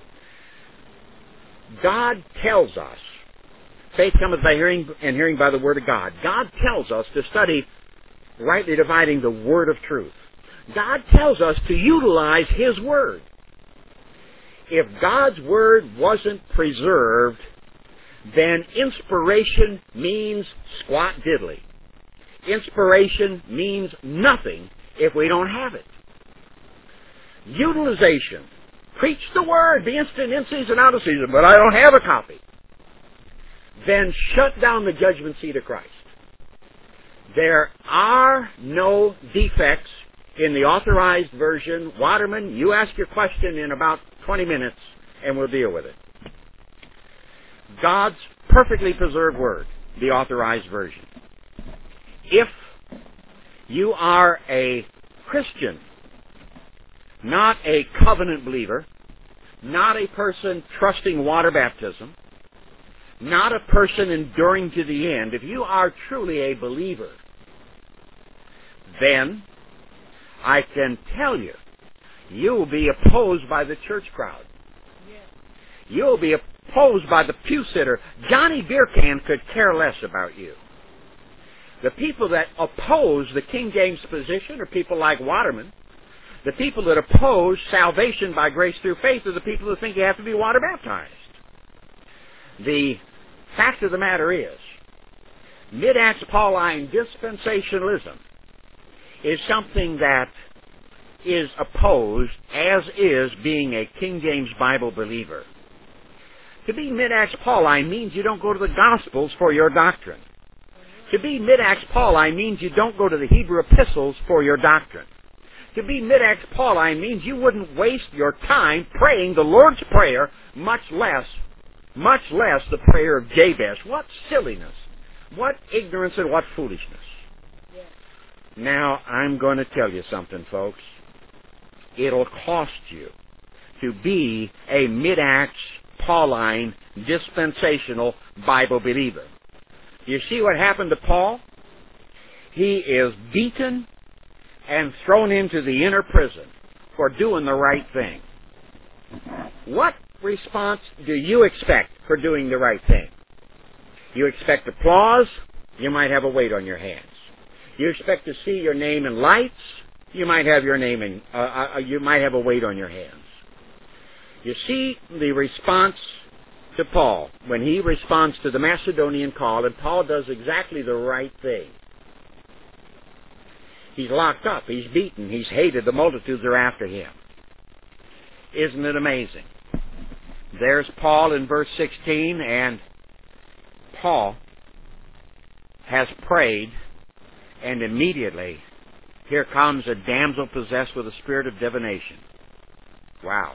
God tells us, faith cometh by hearing, and hearing by the Word of God. God tells us to study rightly dividing the Word of truth. God tells us to utilize His Word. If God's Word wasn't preserved, then inspiration means squat diddly. Inspiration means nothing if we don't have it. Utilization. Preach the Word, be instant in season, out of season, but I don't have a copy. Then shut down the judgment seat of Christ. There are no defects in the authorized version. Waterman, you ask your question in about 20 minutes and we'll deal with it. God's perfectly preserved word, the authorized version. If you are a Christian, not a covenant believer, not a person trusting water baptism, not a person enduring to the end, if you are truly a believer, then I can tell you, you will be opposed by the church crowd. You will be opposed by the pew sitter. Johnny Beercan could care less about you. The people that oppose the King James position are people like Waterman. The people that oppose salvation by grace through faith are the people that think you have to be water baptized. The fact of the matter is, Mid-Acts Pauline dispensationalism is something that is opposed, as is being a King James Bible believer. To be Mid-Acts Pauline means you don't go to the Gospels for your doctrine. To be Mid-Acts Pauline means you don't go to the Hebrew epistles for your doctrine. To be Mid-Acts Pauline means you wouldn't waste your time praying the Lord's Prayer, much less the prayer of Jabez. What silliness, what ignorance, and what foolishness. Now, I'm going to tell you something, folks. It'll cost you to be a Mid-Acts Pauline dispensational Bible believer. You see what happened to Paul? He is beaten and thrown into the inner prison for doing the right thing. What response do you expect for doing the right thing? You expect applause You might have a weight on your hands. You expect to see your name in lights. You might have your name in. You might have a weight on your hands. You see the response to Paul when he responds to the Macedonian call, and Paul does exactly the right thing. He's locked up. He's beaten. He's hated. The multitudes are after him. Isn't it amazing? There's Paul in verse 16, and Paul has prayed, and immediately here comes a damsel possessed with a spirit of divination. Wow.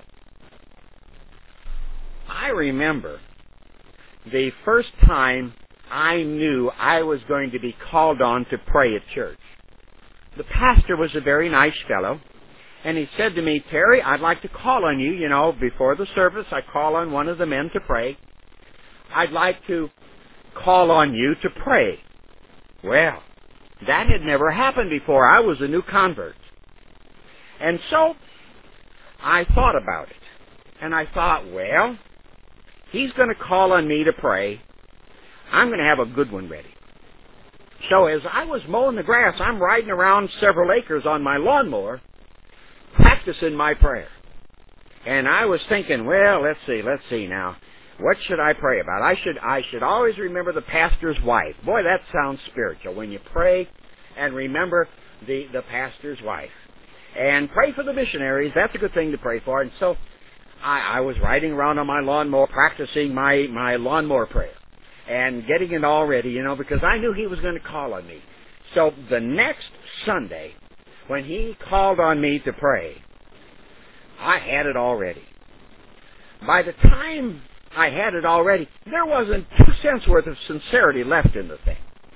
I remember the first time I knew I was going to be called on to pray at church. The pastor was a very nice fellow, and he said to me, "Terry, I'd like to call on you. You know, before the service, I call on one of the men to pray. I'd like to call on you to pray." Well, that had never happened before. I was a new convert. And so I thought about it. And I thought, well, he's going to call on me to pray. I'm going to have a good one ready. So as I was mowing the grass, I'm riding around several acres on my lawnmower, practicing my prayer. And I was thinking, well, let's see now. What should I pray about? I should always remember the pastor's wife. Boy, that sounds spiritual when you pray and remember the pastor's wife. And pray for the missionaries. That's a good thing to pray for. And so I was riding around on my lawnmower, practicing my lawnmower prayer and getting it all ready, because I knew he was going to call on me. So the next Sunday, when he called on me to pray, I had it all ready. By the time I had it all ready, there wasn't 2 cents worth of sincerity left in the thing.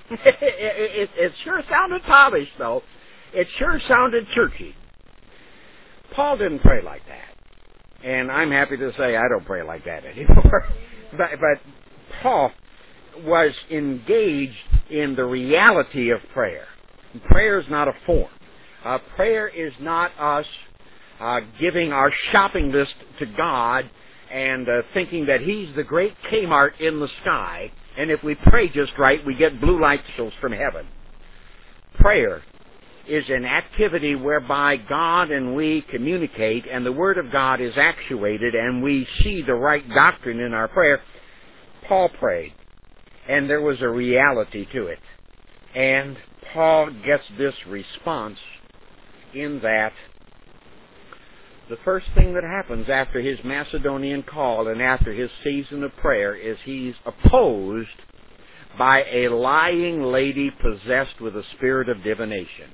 It sure sounded polished, though. It sure sounded churchy. Paul didn't pray like that. And I'm happy to say I don't pray like that anymore. But Paul was engaged in the reality of prayer. Prayer is not a form. Prayer is not us giving our shopping list to God and thinking that He's the great Kmart in the sky, and if we pray just right, we get blue light shows from heaven. Prayer is an activity whereby God and we communicate, and the Word of God is actuated, and we see the right doctrine in our prayer. Paul prayed, and there was a reality to it. And Paul gets this response in that the first thing that happens after his Macedonian call and after his season of prayer is he's opposed by a lying lady possessed with a spirit of divination.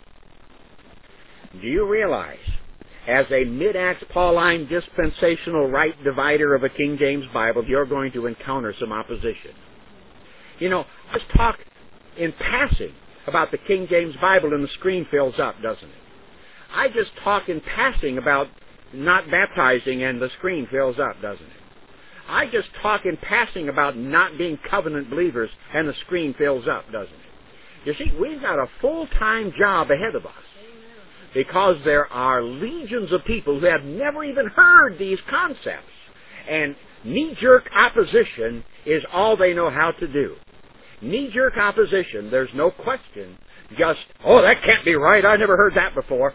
Do you realize, as a mid-Acts Pauline dispensational right divider of a King James Bible, you're going to encounter some opposition? Let's talk in passing about the King James Bible and the screen fills up, doesn't it? I just talk in passing about not baptizing and the screen fills up, doesn't it? I just talk in passing about not being covenant believers and the screen fills up, doesn't it? You see, we've got a full-time job ahead of us because there are legions of people who have never even heard these concepts. And knee-jerk opposition is all they know how to do. Knee-jerk opposition, there's no question. Just, that can't be right. I never heard that before.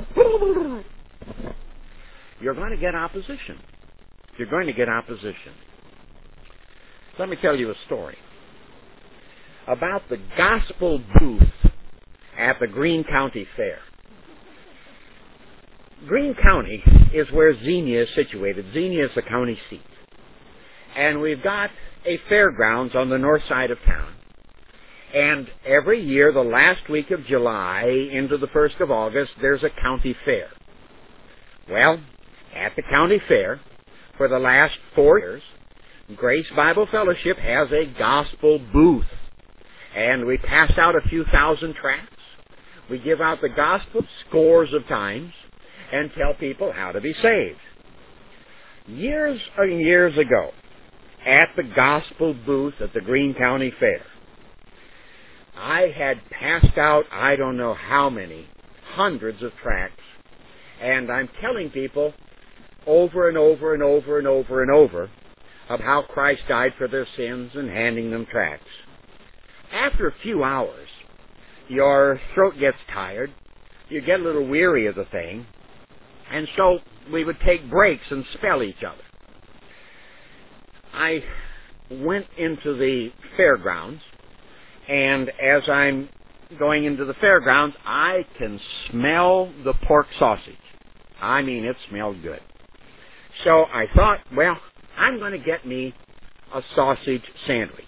You're going to get opposition. You're going to get opposition. Let me tell you a story about the gospel booth at the Greene County Fair. Greene County is where Xenia is situated. Xenia is the county seat. And we've got a fairgrounds on the north side of town. And every year, the last week of July into the 1st of August, there's a county fair. Well, at the county fair, for the last 4 years, Grace Bible Fellowship has a gospel booth. And we pass out a few thousand tracts. We give out the gospel scores of times and tell people how to be saved. Years and years ago, at the gospel booth at the Greene County Fair, I had passed out I don't know how many, hundreds of tracts, and I'm telling people over and over and over and over and over of how Christ died for their sins and handing them tracts. After a few hours, your throat gets tired, you get a little weary of the thing, and so we would take breaks and spell each other. I went into the fairgrounds, and as I'm going into the fairgrounds, I can smell the pork sausage. I mean, it smelled good. So I thought, well, I'm going to get me a sausage sandwich.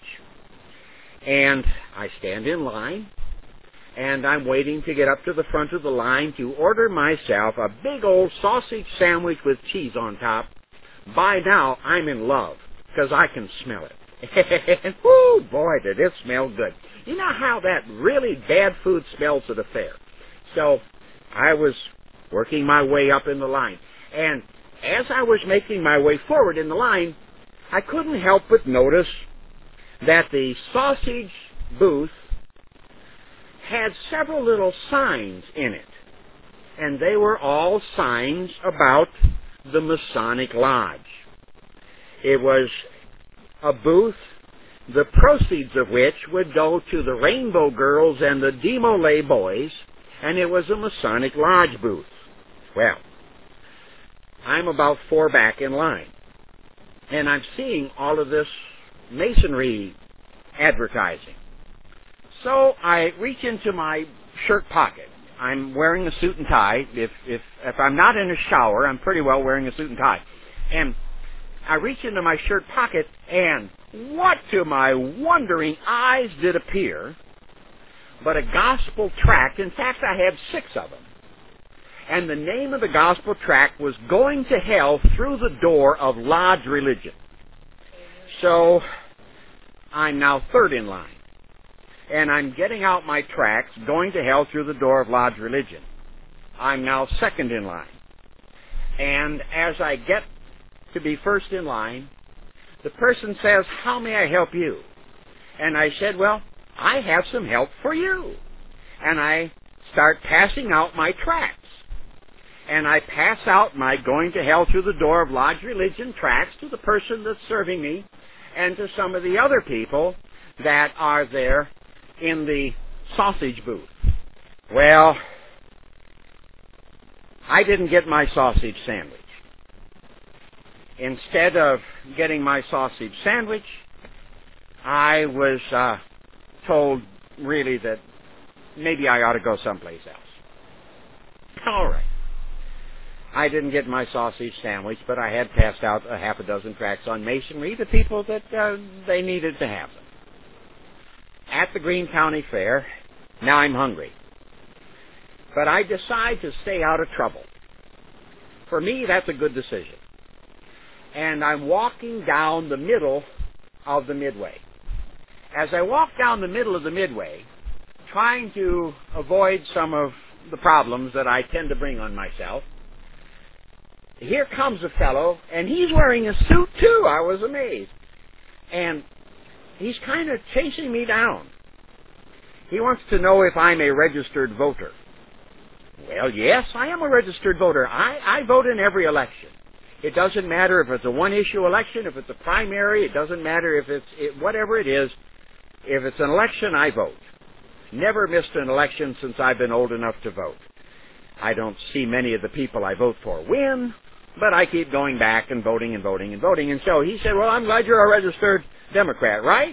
And I stand in line, and I'm waiting to get up to the front of the line to order myself a big old sausage sandwich with cheese on top. By now, I'm in love, because I can smell it. And whoo, boy, did it smell good. You know how that really bad food smells at a fair. So I was working my way up in the line. And as I was making my way forward in the line, I couldn't help but notice that the sausage booth had several little signs in it. And they were all signs about the Masonic Lodge. It was a booth, the proceeds of which would go to the Rainbow Girls and the Demolay Boys, and it was a Masonic Lodge booth. Well, I'm about 4 back in line, and I'm seeing all of this masonry advertising. So I reach into my shirt pocket. I'm wearing a suit and tie. If I'm not in a shower, I'm pretty well wearing a suit and tie. And I reach into my shirt pocket, and what to my wondering eyes did appear but a gospel tract. In fact, I have 6 of them. And the name of the gospel tract was Going to Hell Through the Door of Lodge Religion. So I'm now 3rd in line. And I'm getting out my tracts, Going to Hell Through the Door of Lodge Religion. I'm now 2nd in line. And as I get to be 1st in line, the person says, "How may I help you?" And I said, "Well, I have some help for you." And I start passing out my tracts. And I pass out my Going to Hell Through the Door of Lodge Religion tracts to the person that's serving me and to some of the other people that are there in the sausage booth. Well, I didn't get my sausage sandwich. Instead of getting my sausage sandwich, I was told really that maybe I ought to go someplace else. All right. I didn't get my sausage sandwich, but I had passed out a half a dozen tracts on masonry to people that they needed to have them. At the Greene County Fair, now I'm hungry. But I decide to stay out of trouble. For me, that's a good decision. And I'm walking down the middle of the midway. As I walk down the middle of the midway, trying to avoid some of the problems that I tend to bring on myself, here comes a fellow, and he's wearing a suit too. I was amazed. And he's kind of chasing me down. He wants to know if I'm a registered voter. Well, yes, I am a registered voter. I vote in every election. It doesn't matter if it's a one-issue election, if it's a primary. It doesn't matter if whatever it is. If it's an election, I vote. Never missed an election since I've been old enough to vote. I don't see many of the people I vote for win, but I keep going back and voting and voting and voting. And so he said, "Well, I'm glad you're a registered Democrat, right?"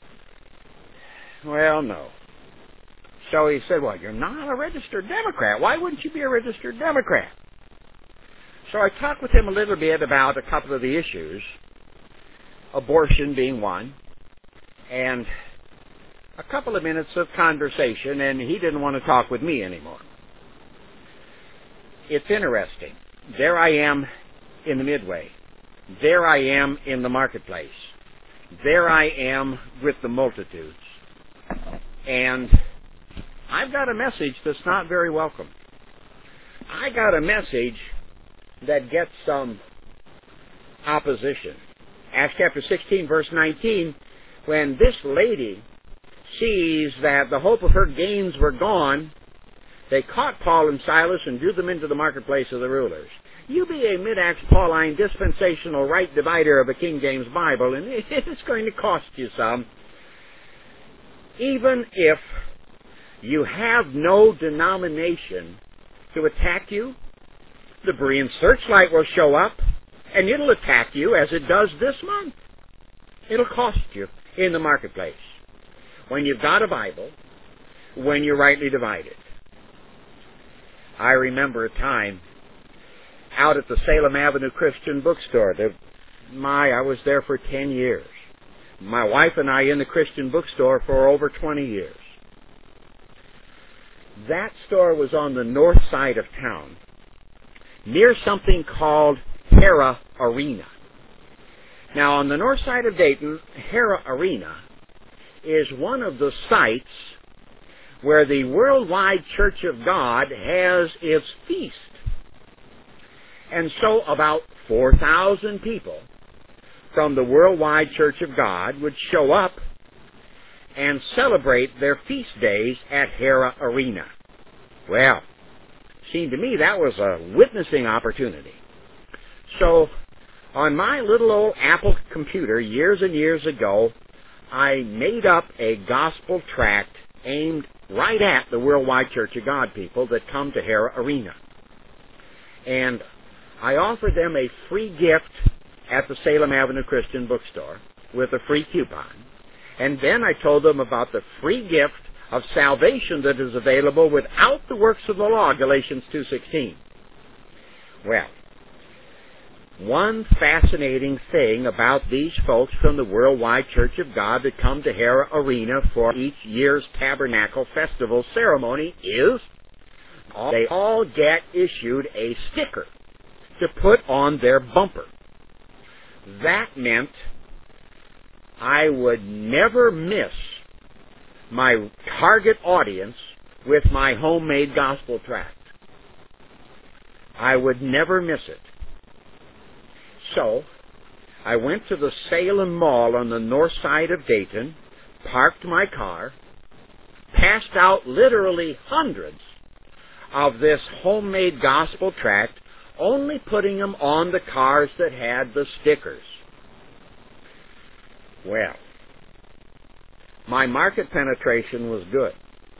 Well, no. So he said, "Well, you're not a registered Democrat. Why wouldn't you be a registered Democrat?" So I talked with him a little bit about a couple of the issues, abortion being one, and a couple of minutes of conversation, and he didn't want to talk with me anymore. It's interesting. There I am in the midway. There I am in the marketplace. There I am with the multitudes. And I've got a message that's not very welcome. I got a message that gets some opposition. Acts chapter 16, verse 19, when this lady sees that the hope of her gains were gone, they caught Paul and Silas and drew them into the marketplace of the rulers. You be a mid-Acts Pauline dispensational right divider of a King James Bible, and it's going to cost you some. Even if you have no denomination to attack you, the Berean Searchlight will show up, and it'll attack you as it does this month. It'll cost you in the marketplace. When you've got a Bible, when you're rightly divided. I remember a time out at the Salem Avenue Christian Bookstore. I was there for 10 years. My wife and I in the Christian bookstore for over 20 years. That store was on the north side of town, near something called Hara Arena. Now, on the north side of Dayton, Hara Arena is one of the sites where the Worldwide Church of God has its feast. And so about 4,000 people from the Worldwide Church of God would show up and celebrate their feast days at Hara Arena. Well, seemed to me that was a witnessing opportunity. So, on my little old Apple computer years and years ago, I made up a gospel tract aimed right at the Worldwide Church of God people that come to Hara Arena. And I offered them a free gift at the Salem Avenue Christian Bookstore with a free coupon. And then I told them about the free gift of salvation that is available without the works of the law, Galatians 2:16. Well, one fascinating thing about these folks from the Worldwide Church of God that come to Hara Arena for each year's Tabernacle Festival ceremony is they all get issued a sticker to put on their bumper. That meant I would never miss my target audience with my homemade gospel tract. I would never miss it. So, I went to the Salem Mall on the north side of Dayton, parked my car, passed out literally hundreds of this homemade gospel tract, only putting them on the cars that had the stickers. Well, my market penetration was good.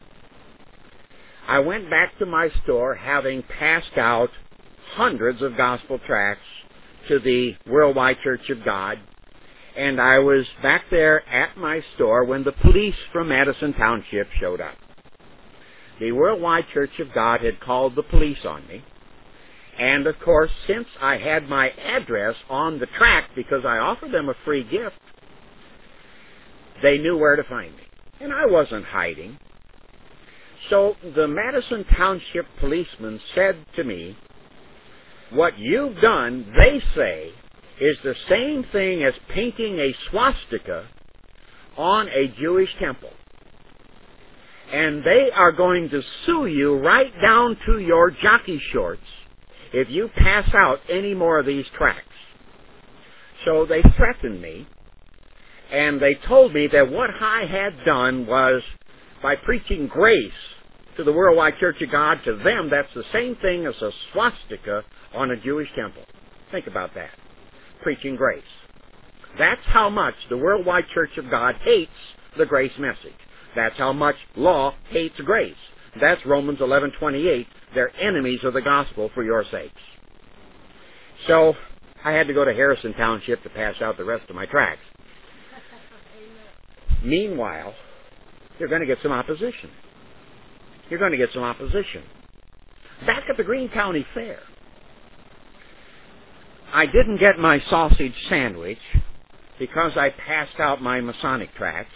I went back to my store having passed out hundreds of gospel tracts to the Worldwide Church of God, and I was back there at my store when the police from Madison Township showed up. The Worldwide Church of God had called the police on me, and of course, since I had my address on the tract because I offered them a free gift, they knew where to find me, and I wasn't hiding. So the Madison Township policeman said to me, "What you've done," they say, "is the same thing as painting a swastika on a Jewish temple. And they are going to sue you right down to your jockey shorts if you pass out any more of these tracts." So they threatened me, and they told me that what I had done was, by preaching grace to the Worldwide Church of God, to them, that's the same thing as a swastika on a Jewish temple. Think about that. Preaching grace. That's how much the Worldwide Church of God hates the grace message. That's how much law hates grace. That's Romans 11:28. They're enemies of the gospel for your sakes. So I had to go to Harrison Township to pass out the rest of my tracts. Meanwhile, you're going to get some opposition. You're going to get some opposition. Back at the Greene County Fair, I didn't get my sausage sandwich because I passed out my Masonic tracts.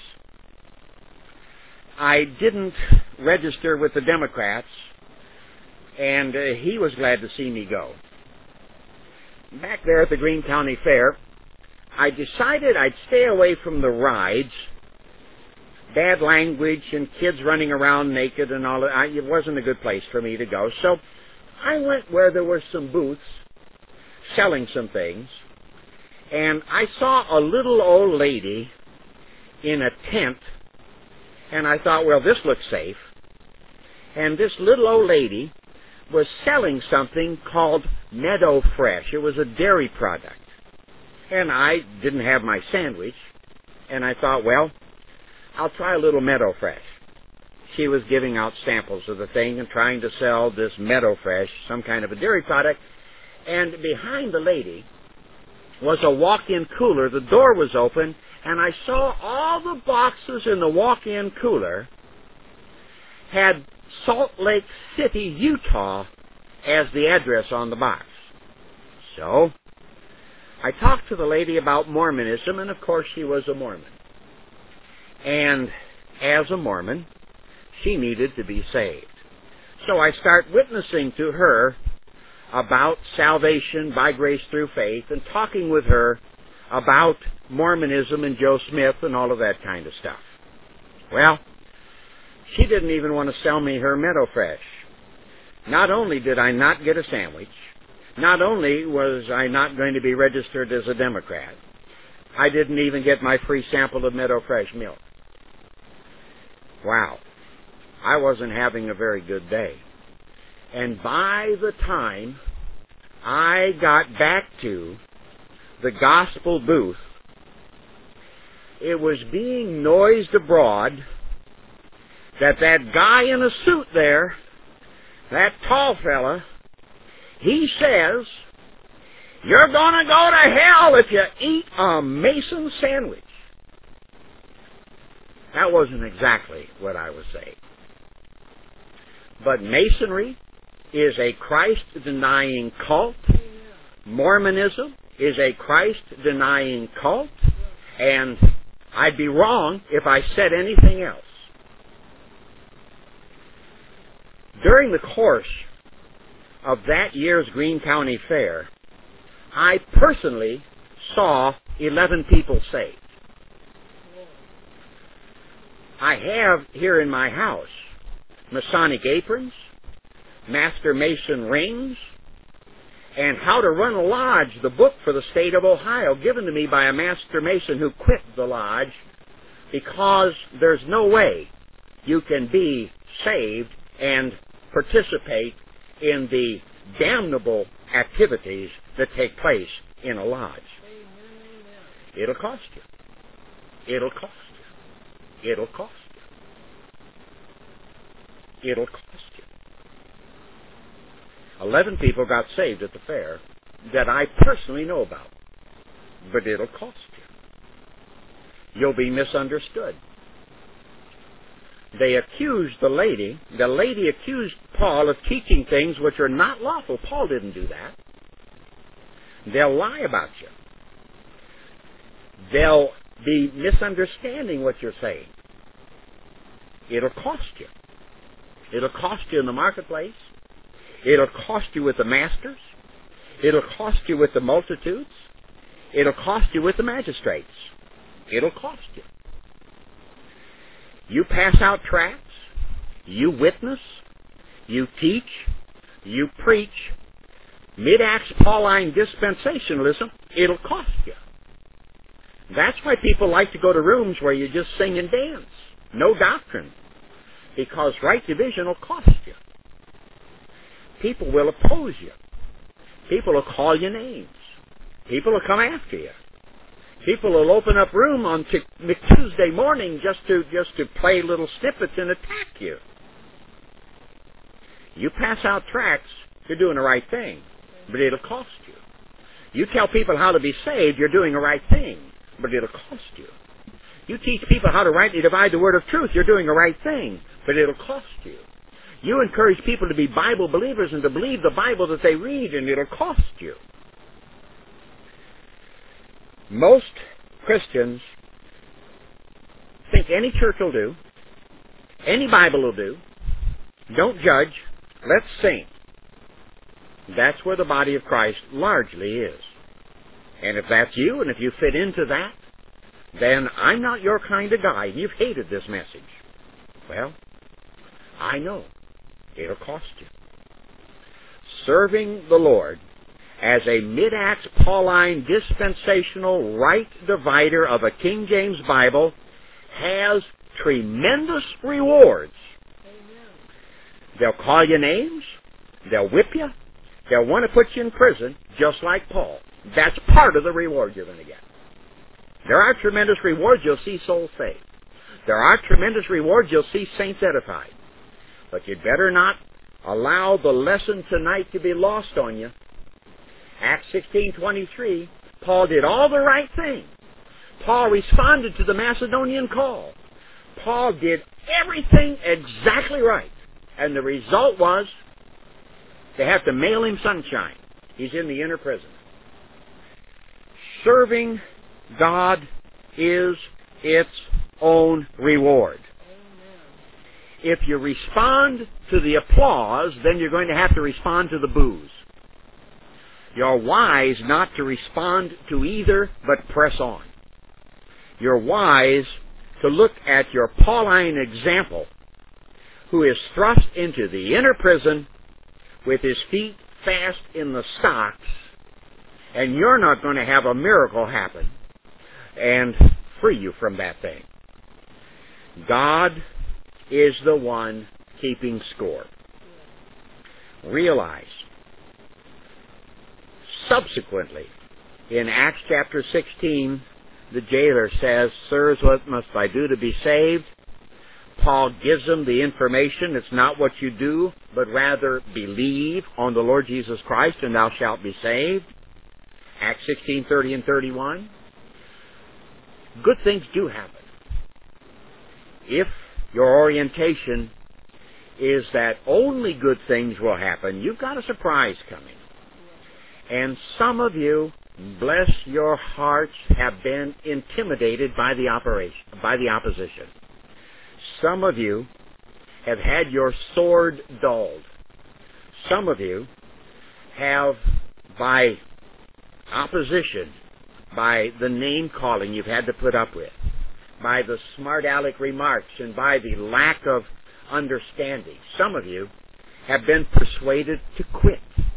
I didn't register with the Democrats, and he was glad to see me go. Back there at the Greene County Fair, I decided I'd stay away from the rides, bad language and kids running around naked and all that. It wasn't a good place for me to go. So I went where there were some booths selling some things, and I saw a little old lady in a tent, and I thought, well, this looks safe. And this little old lady was selling something called Meadow Fresh. It was a dairy product. And I didn't have my sandwich, and I thought, well, I'll try a little Meadow Fresh. she was giving out samples of the thing and trying to sell this Meadow Fresh, some kind of a dairy product. And behind the lady was a walk-in cooler. The door was open, and I saw all the boxes in the walk-in cooler had Salt Lake City, Utah as the address on the box. So I talked to the lady about Mormonism, and of course she was a Mormon. And as a Mormon, she needed to be saved. So I start witnessing to her about salvation by grace through faith and talking with her about Mormonism and Joe Smith and all of that kind of stuff. Well, she didn't even want to sell me her Meadow Fresh. Not only did I not get a sandwich, not only was I not going to be registered as a Democrat, I didn't even get my free sample of Meadow Fresh milk. Wow. I wasn't having a very good day. And by the time I got back to the gospel booth, it was being noised abroad that guy in a suit there, that tall fella, he says, "You're going to go to hell if you eat a Mason sandwich." That wasn't exactly what I was saying. But Masonry is a Christ-denying cult. Mormonism is a Christ-denying cult. And I'd be wrong if I said anything else. During the course of that year's Greene County Fair, I personally saw 11 people saved. I have here in my house Masonic aprons, Master Mason rings, and How to Run a Lodge, the book for the state of Ohio, given to me by a Master Mason who quit the lodge because there's no way you can be saved and participate in the damnable activities that take place in a lodge. It'll cost you. It'll cost you. It'll cost you. It'll cost you. 11 people got saved at the fair that I personally know about. But it'll cost you. You'll be misunderstood. They accused the lady accused Paul of teaching things which are not lawful. Paul didn't do that. They'll lie about you. They'll be misunderstanding what you're saying. It'll cost you. It'll cost you in the marketplace. It'll cost you with the masters. It'll cost you with the multitudes. It'll cost you with the magistrates. It'll cost you. You pass out tracts. You witness. You teach. You preach. Mid-Acts Pauline dispensationalism. It'll cost you. That's why people like to go to rooms where you just sing and dance. No doctrine. Because right division will cost you. People will oppose you. People will call you names. People will come after you. People will open up room on Tuesday morning just to play little snippets and attack you. You pass out tracts, you're doing the right thing, but it'll cost you. You tell people how to be saved, you're doing the right thing, but it'll cost you. You teach people how to rightly divide the word of truth, you're doing the right thing, but it'll cost you. You encourage people to be Bible believers and to believe the Bible that they read, and it'll cost you. Most Christians think any church will do, any Bible will do, don't judge, let's sing. That's where the body of Christ largely is. And if that's you, and if you fit into that, then I'm not your kind of guy, and you've hated this message. Well, I know. It'll cost you. Serving the Lord as a Mid-Acts Pauline dispensational right divider of a King James Bible has tremendous rewards. Amen. They'll call you names. They'll whip you. They'll want to put you in prison, just like Paul. That's part of the reward you're going to get. There are tremendous rewards. You'll see souls saved. There are tremendous rewards. You'll see saints edified. But you'd better not allow the lesson tonight to be lost on you. Acts 16:23, Paul did all the right thing. Paul responded to the Macedonian call. Paul did everything exactly right. And the result was they have to mail him sunshine. He's in the inner prison. Serving God is its own reward. If you respond to the applause, then you're going to have to respond to the boos. You're wise not to respond to either, but press on. You're wise to look at your Pauline example, who is thrust into the inner prison with his feet fast in the stocks, and you're not going to have a miracle happen and free you from that thing. God is the one keeping score. Realize, subsequently, in Acts chapter 16, the jailer says, "Sirs, what must I do to be saved?" Paul gives them the information. It's not what you do, but rather believe on the Lord Jesus Christ and thou shalt be saved. Acts 16:30 and 31. Good things do happen. If your orientation is that only good things will happen, you've got a surprise coming. And some of you, bless your hearts, have been intimidated by the opposition. Some of you have had your sword dulled. Some of you have, by opposition, by the name calling you've had to put up with, by the smart aleck remarks, and by the lack of understanding, some of you have been persuaded to quit.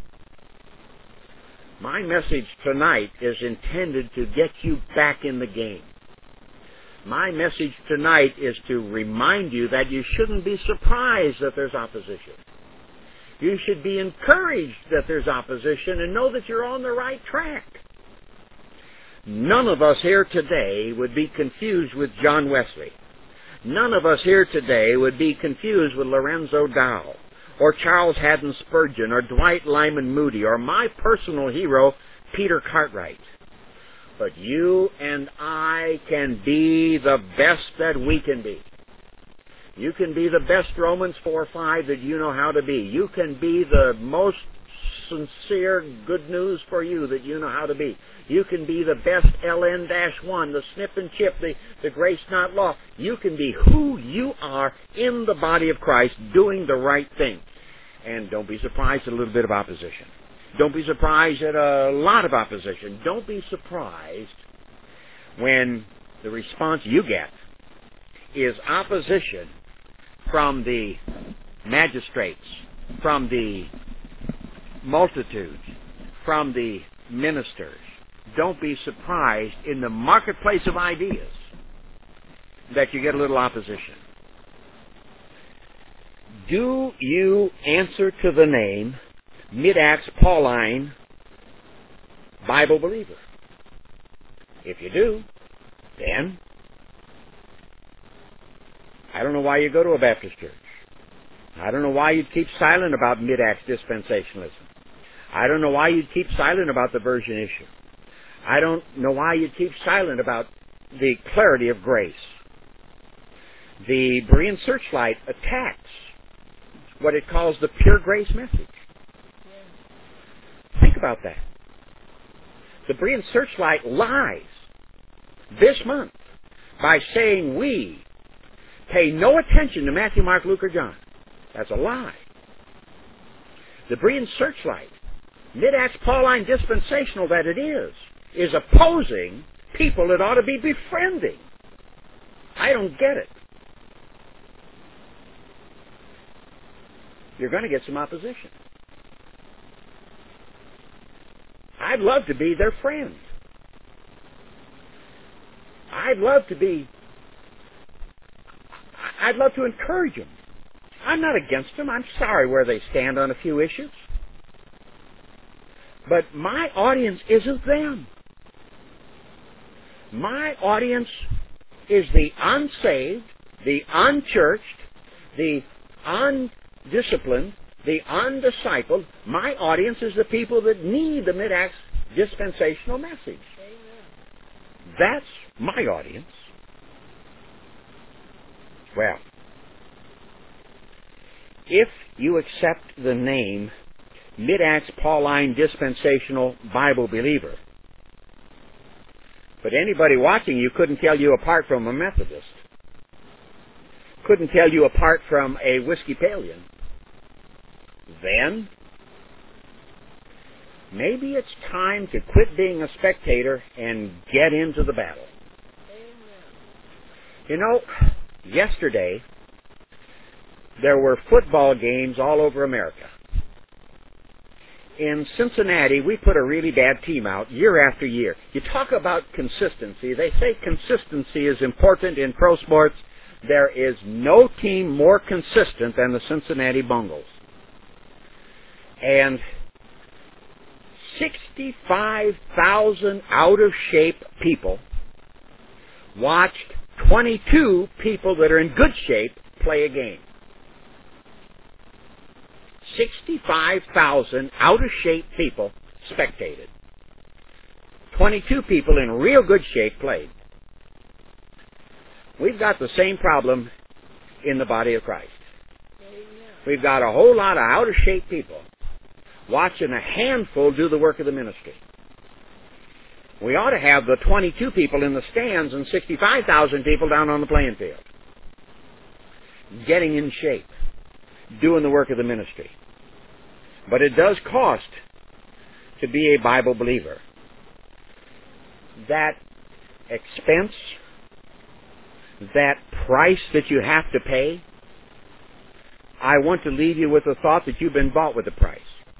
My message tonight is intended to get you back in the game. My message tonight is to remind you that you shouldn't be surprised that there's opposition. You should be encouraged that there's opposition and know that you're on the right track. None of us here today would be confused with John Wesley. None of us here today would be confused with Lorenzo Dow, or Charles Haddon Spurgeon, or Dwight Lyman Moody, or my personal hero, Peter Cartwright. But you and I can be the best that we can be. You can be the best Romans 4:5 that you know how to be. You can be the most sincere good news for you that you know how to be. You can be the best LN-1, the snip and chip, the grace not law. You can be who you are in the body of Christ, doing the right thing. And don't be surprised at a little bit of opposition. Don't be surprised at a lot of opposition. Don't be surprised when the response you get is opposition from the magistrates, from the multitudes, from the ministers. Don't be surprised in the marketplace of ideas that you get a little opposition. Do you answer to the name Mid-Acts Pauline Bible believer? If you do, then I don't know why you go to a Baptist church. I don't know why you'd keep silent about Mid-Acts dispensationalism. I don't know why you'd keep silent about the virgin issue. I don't know why you'd keep silent about the clarity of grace. The Berean Searchlight attacks what it calls the pure grace message. Think about that. The Berean Searchlight lies this month by saying we pay no attention to Matthew, Mark, Luke, or John. That's a lie. The Berean Searchlight, Mid-Acts Pauline dispensational that it is opposing people it ought to be befriending. I don't get it. You're going to get some opposition. I'd love to be their friend. I'd love to encourage them. I'm not against them. I'm sorry where they stand on a few issues. But my audience isn't them. My audience is the unsaved, the unchurched, the undisciplined, the undiscipled. My audience is the people that need the Mid-Acts dispensational message. That's my audience. Well, if you accept the name Mid-Acts Pauline Dispensational Bible Believer, but anybody watching you couldn't tell you apart from a Methodist, couldn't tell you apart from a Episcopalian, then maybe it's time to quit being a spectator and get into the battle. You know, yesterday there were football games all over America. In Cincinnati, we put a really bad team out year after year. You talk about consistency. They say consistency is important in pro sports. There is no team more consistent than the Cincinnati Bungles. And 65,000 out-of-shape people watched 22 people that are in good shape play a game. 65,000 out-of-shape people spectated. 22 people in real good shape played. We've got the same problem in the body of Christ. We've got a whole lot of out-of-shape people watching a handful do the work of the ministry. We ought to have the 22 people in the stands and 65,000 people down on the playing field, getting in shape, doing the work of the ministry. But it does cost to be a Bible believer. That expense, that price that you have to pay, I want to leave you with the thought that you've been bought with a price.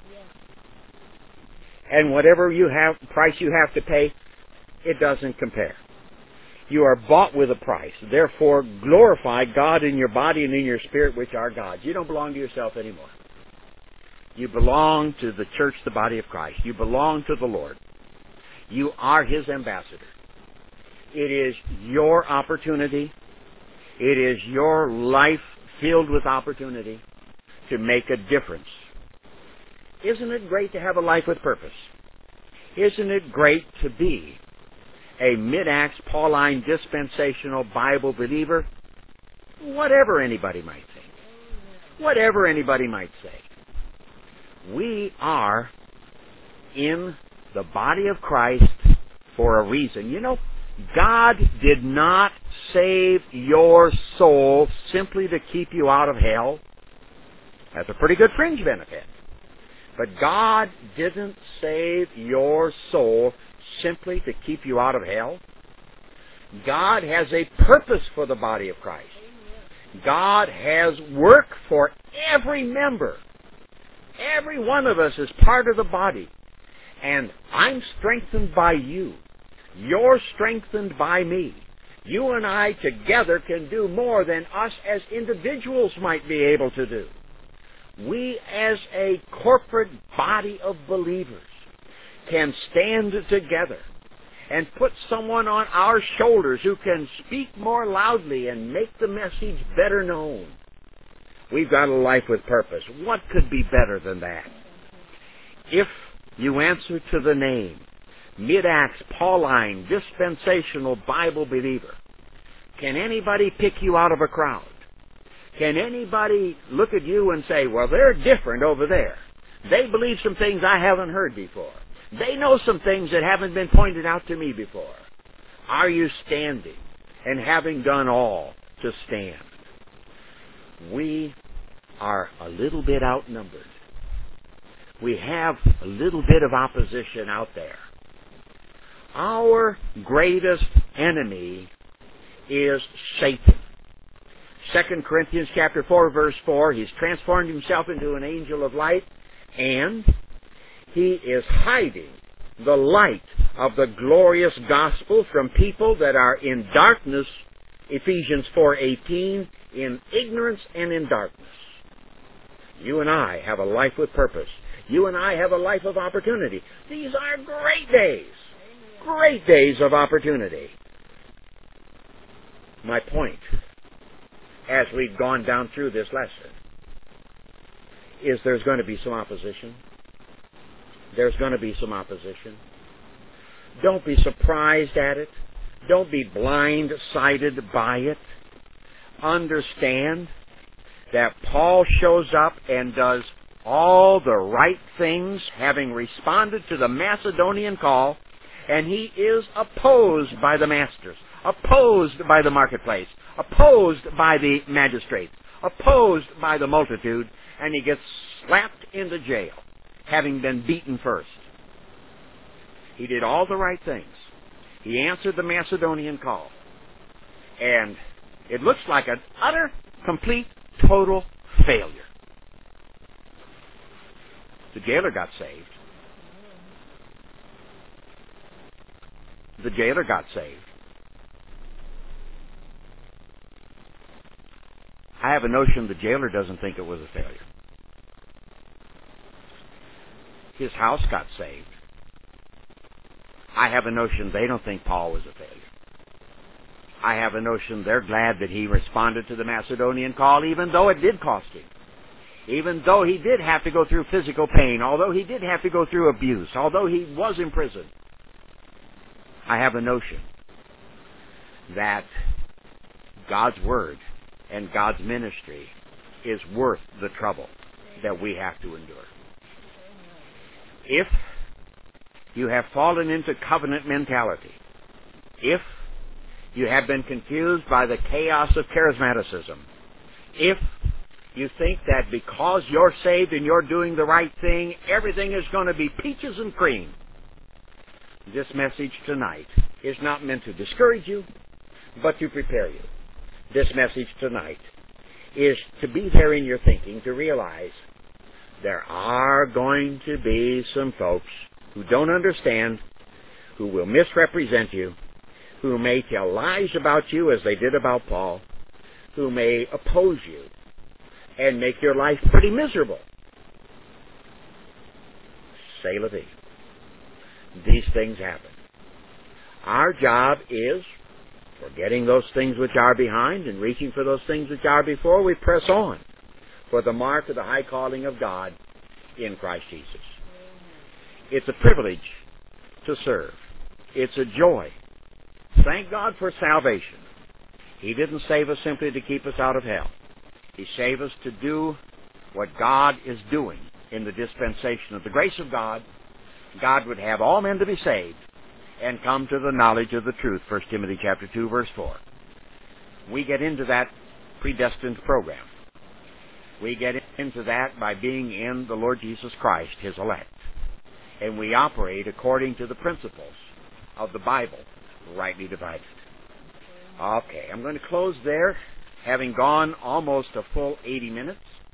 And whatever price you have to pay, it doesn't compare. You are bought with a price. Therefore, glorify God in your body and in your spirit, which are God's. You don't belong to yourself anymore. You belong to the church, the body of Christ. You belong to the Lord. You are His ambassador. It is your opportunity. It is your life filled with opportunity to make a difference. Isn't it great to have a life with purpose? Isn't it great to be a Mid-Acts Pauline dispensational Bible believer? Whatever anybody might think. Whatever anybody might say. We are in the body of Christ for a reason. You know, God did not save your soul simply to keep you out of hell. That's a pretty good fringe benefit. But God didn't save your soul simply to keep you out of hell. God has a purpose for the body of Christ. God has work for every member. Every one of us is part of the body. And I'm strengthened by you. You're strengthened by me. You and I together can do more than us as individuals might be able to do. We as a corporate body of believers can stand together and put someone on our shoulders who can speak more loudly and make the message better known. We've got a life with purpose. What could be better than that? If you answer to the name Mid-Acts Pauline Dispensational Bible Believer, can anybody pick you out of a crowd? Can anybody look at you and say, well, they're different over there. They believe some things I haven't heard before. They know some things that haven't been pointed out to me before. Are you standing and having done all to stand? We are a little bit outnumbered. We have a little bit of opposition out there. Our greatest enemy is Satan. 2 Corinthians chapter 4, verse 4, he's transformed himself into an angel of light, and he is hiding the light of the glorious gospel from people that are in darkness, Ephesians 4:18, in ignorance and in darkness. You and I have a life with purpose. You and I have a life of opportunity. These are great days of opportunity. My point as we've gone down through this lesson is there's going to be some opposition. There's going to be some opposition. Don't be surprised at it. Don't be blindsided by it. Understand that Paul shows up and does all the right things, having responded to the Macedonian call, and he is opposed by the masters, opposed by the marketplace, opposed by the magistrates, opposed by the multitude, and he gets slapped into jail, having been beaten first. He did all the right things. He answered the Macedonian call. And it looks like an utter, complete, total failure. The jailer got saved. The jailer got saved. I have a notion the jailer doesn't think it was a failure. His house got saved. I have a notion they don't think Paul was a failure. I have a notion they're glad that he responded to the Macedonian call, even though it did cost him. Even though he did have to go through physical pain, although he did have to go through abuse, although he was imprisoned. I have a notion that God's Word and God's ministry is worth the trouble that we have to endure. If you have fallen into covenant mentality, if you have been confused by the chaos of charismaticism, if you think that because you're saved and you're doing the right thing, everything is going to be peaches and cream, this message tonight is not meant to discourage you, but to prepare you. This message tonight is to be there in your thinking, to realize there are going to be some folks who don't understand, who will misrepresent you, who may tell lies about you as they did about Paul, who may oppose you and make your life pretty miserable. C'est la vie. These things happen. Our job is, forgetting those things which are behind and reaching for those things which are before, we press on for the mark of the high calling of God in Christ Jesus. It's a privilege to serve. It's a joy. Thank God for salvation. He didn't save us simply to keep us out of hell. He saved us to do what God is doing in the dispensation of the grace of God. God would have all men to be saved and come to the knowledge of the truth, 1 Timothy chapter 2, verse 4. We get into that predestined program. We get into that by being in the Lord Jesus Christ, His elect. And we operate according to the principles of the Bible, rightly divided. Okay, I'm going to close there, having gone almost a full 80 minutes.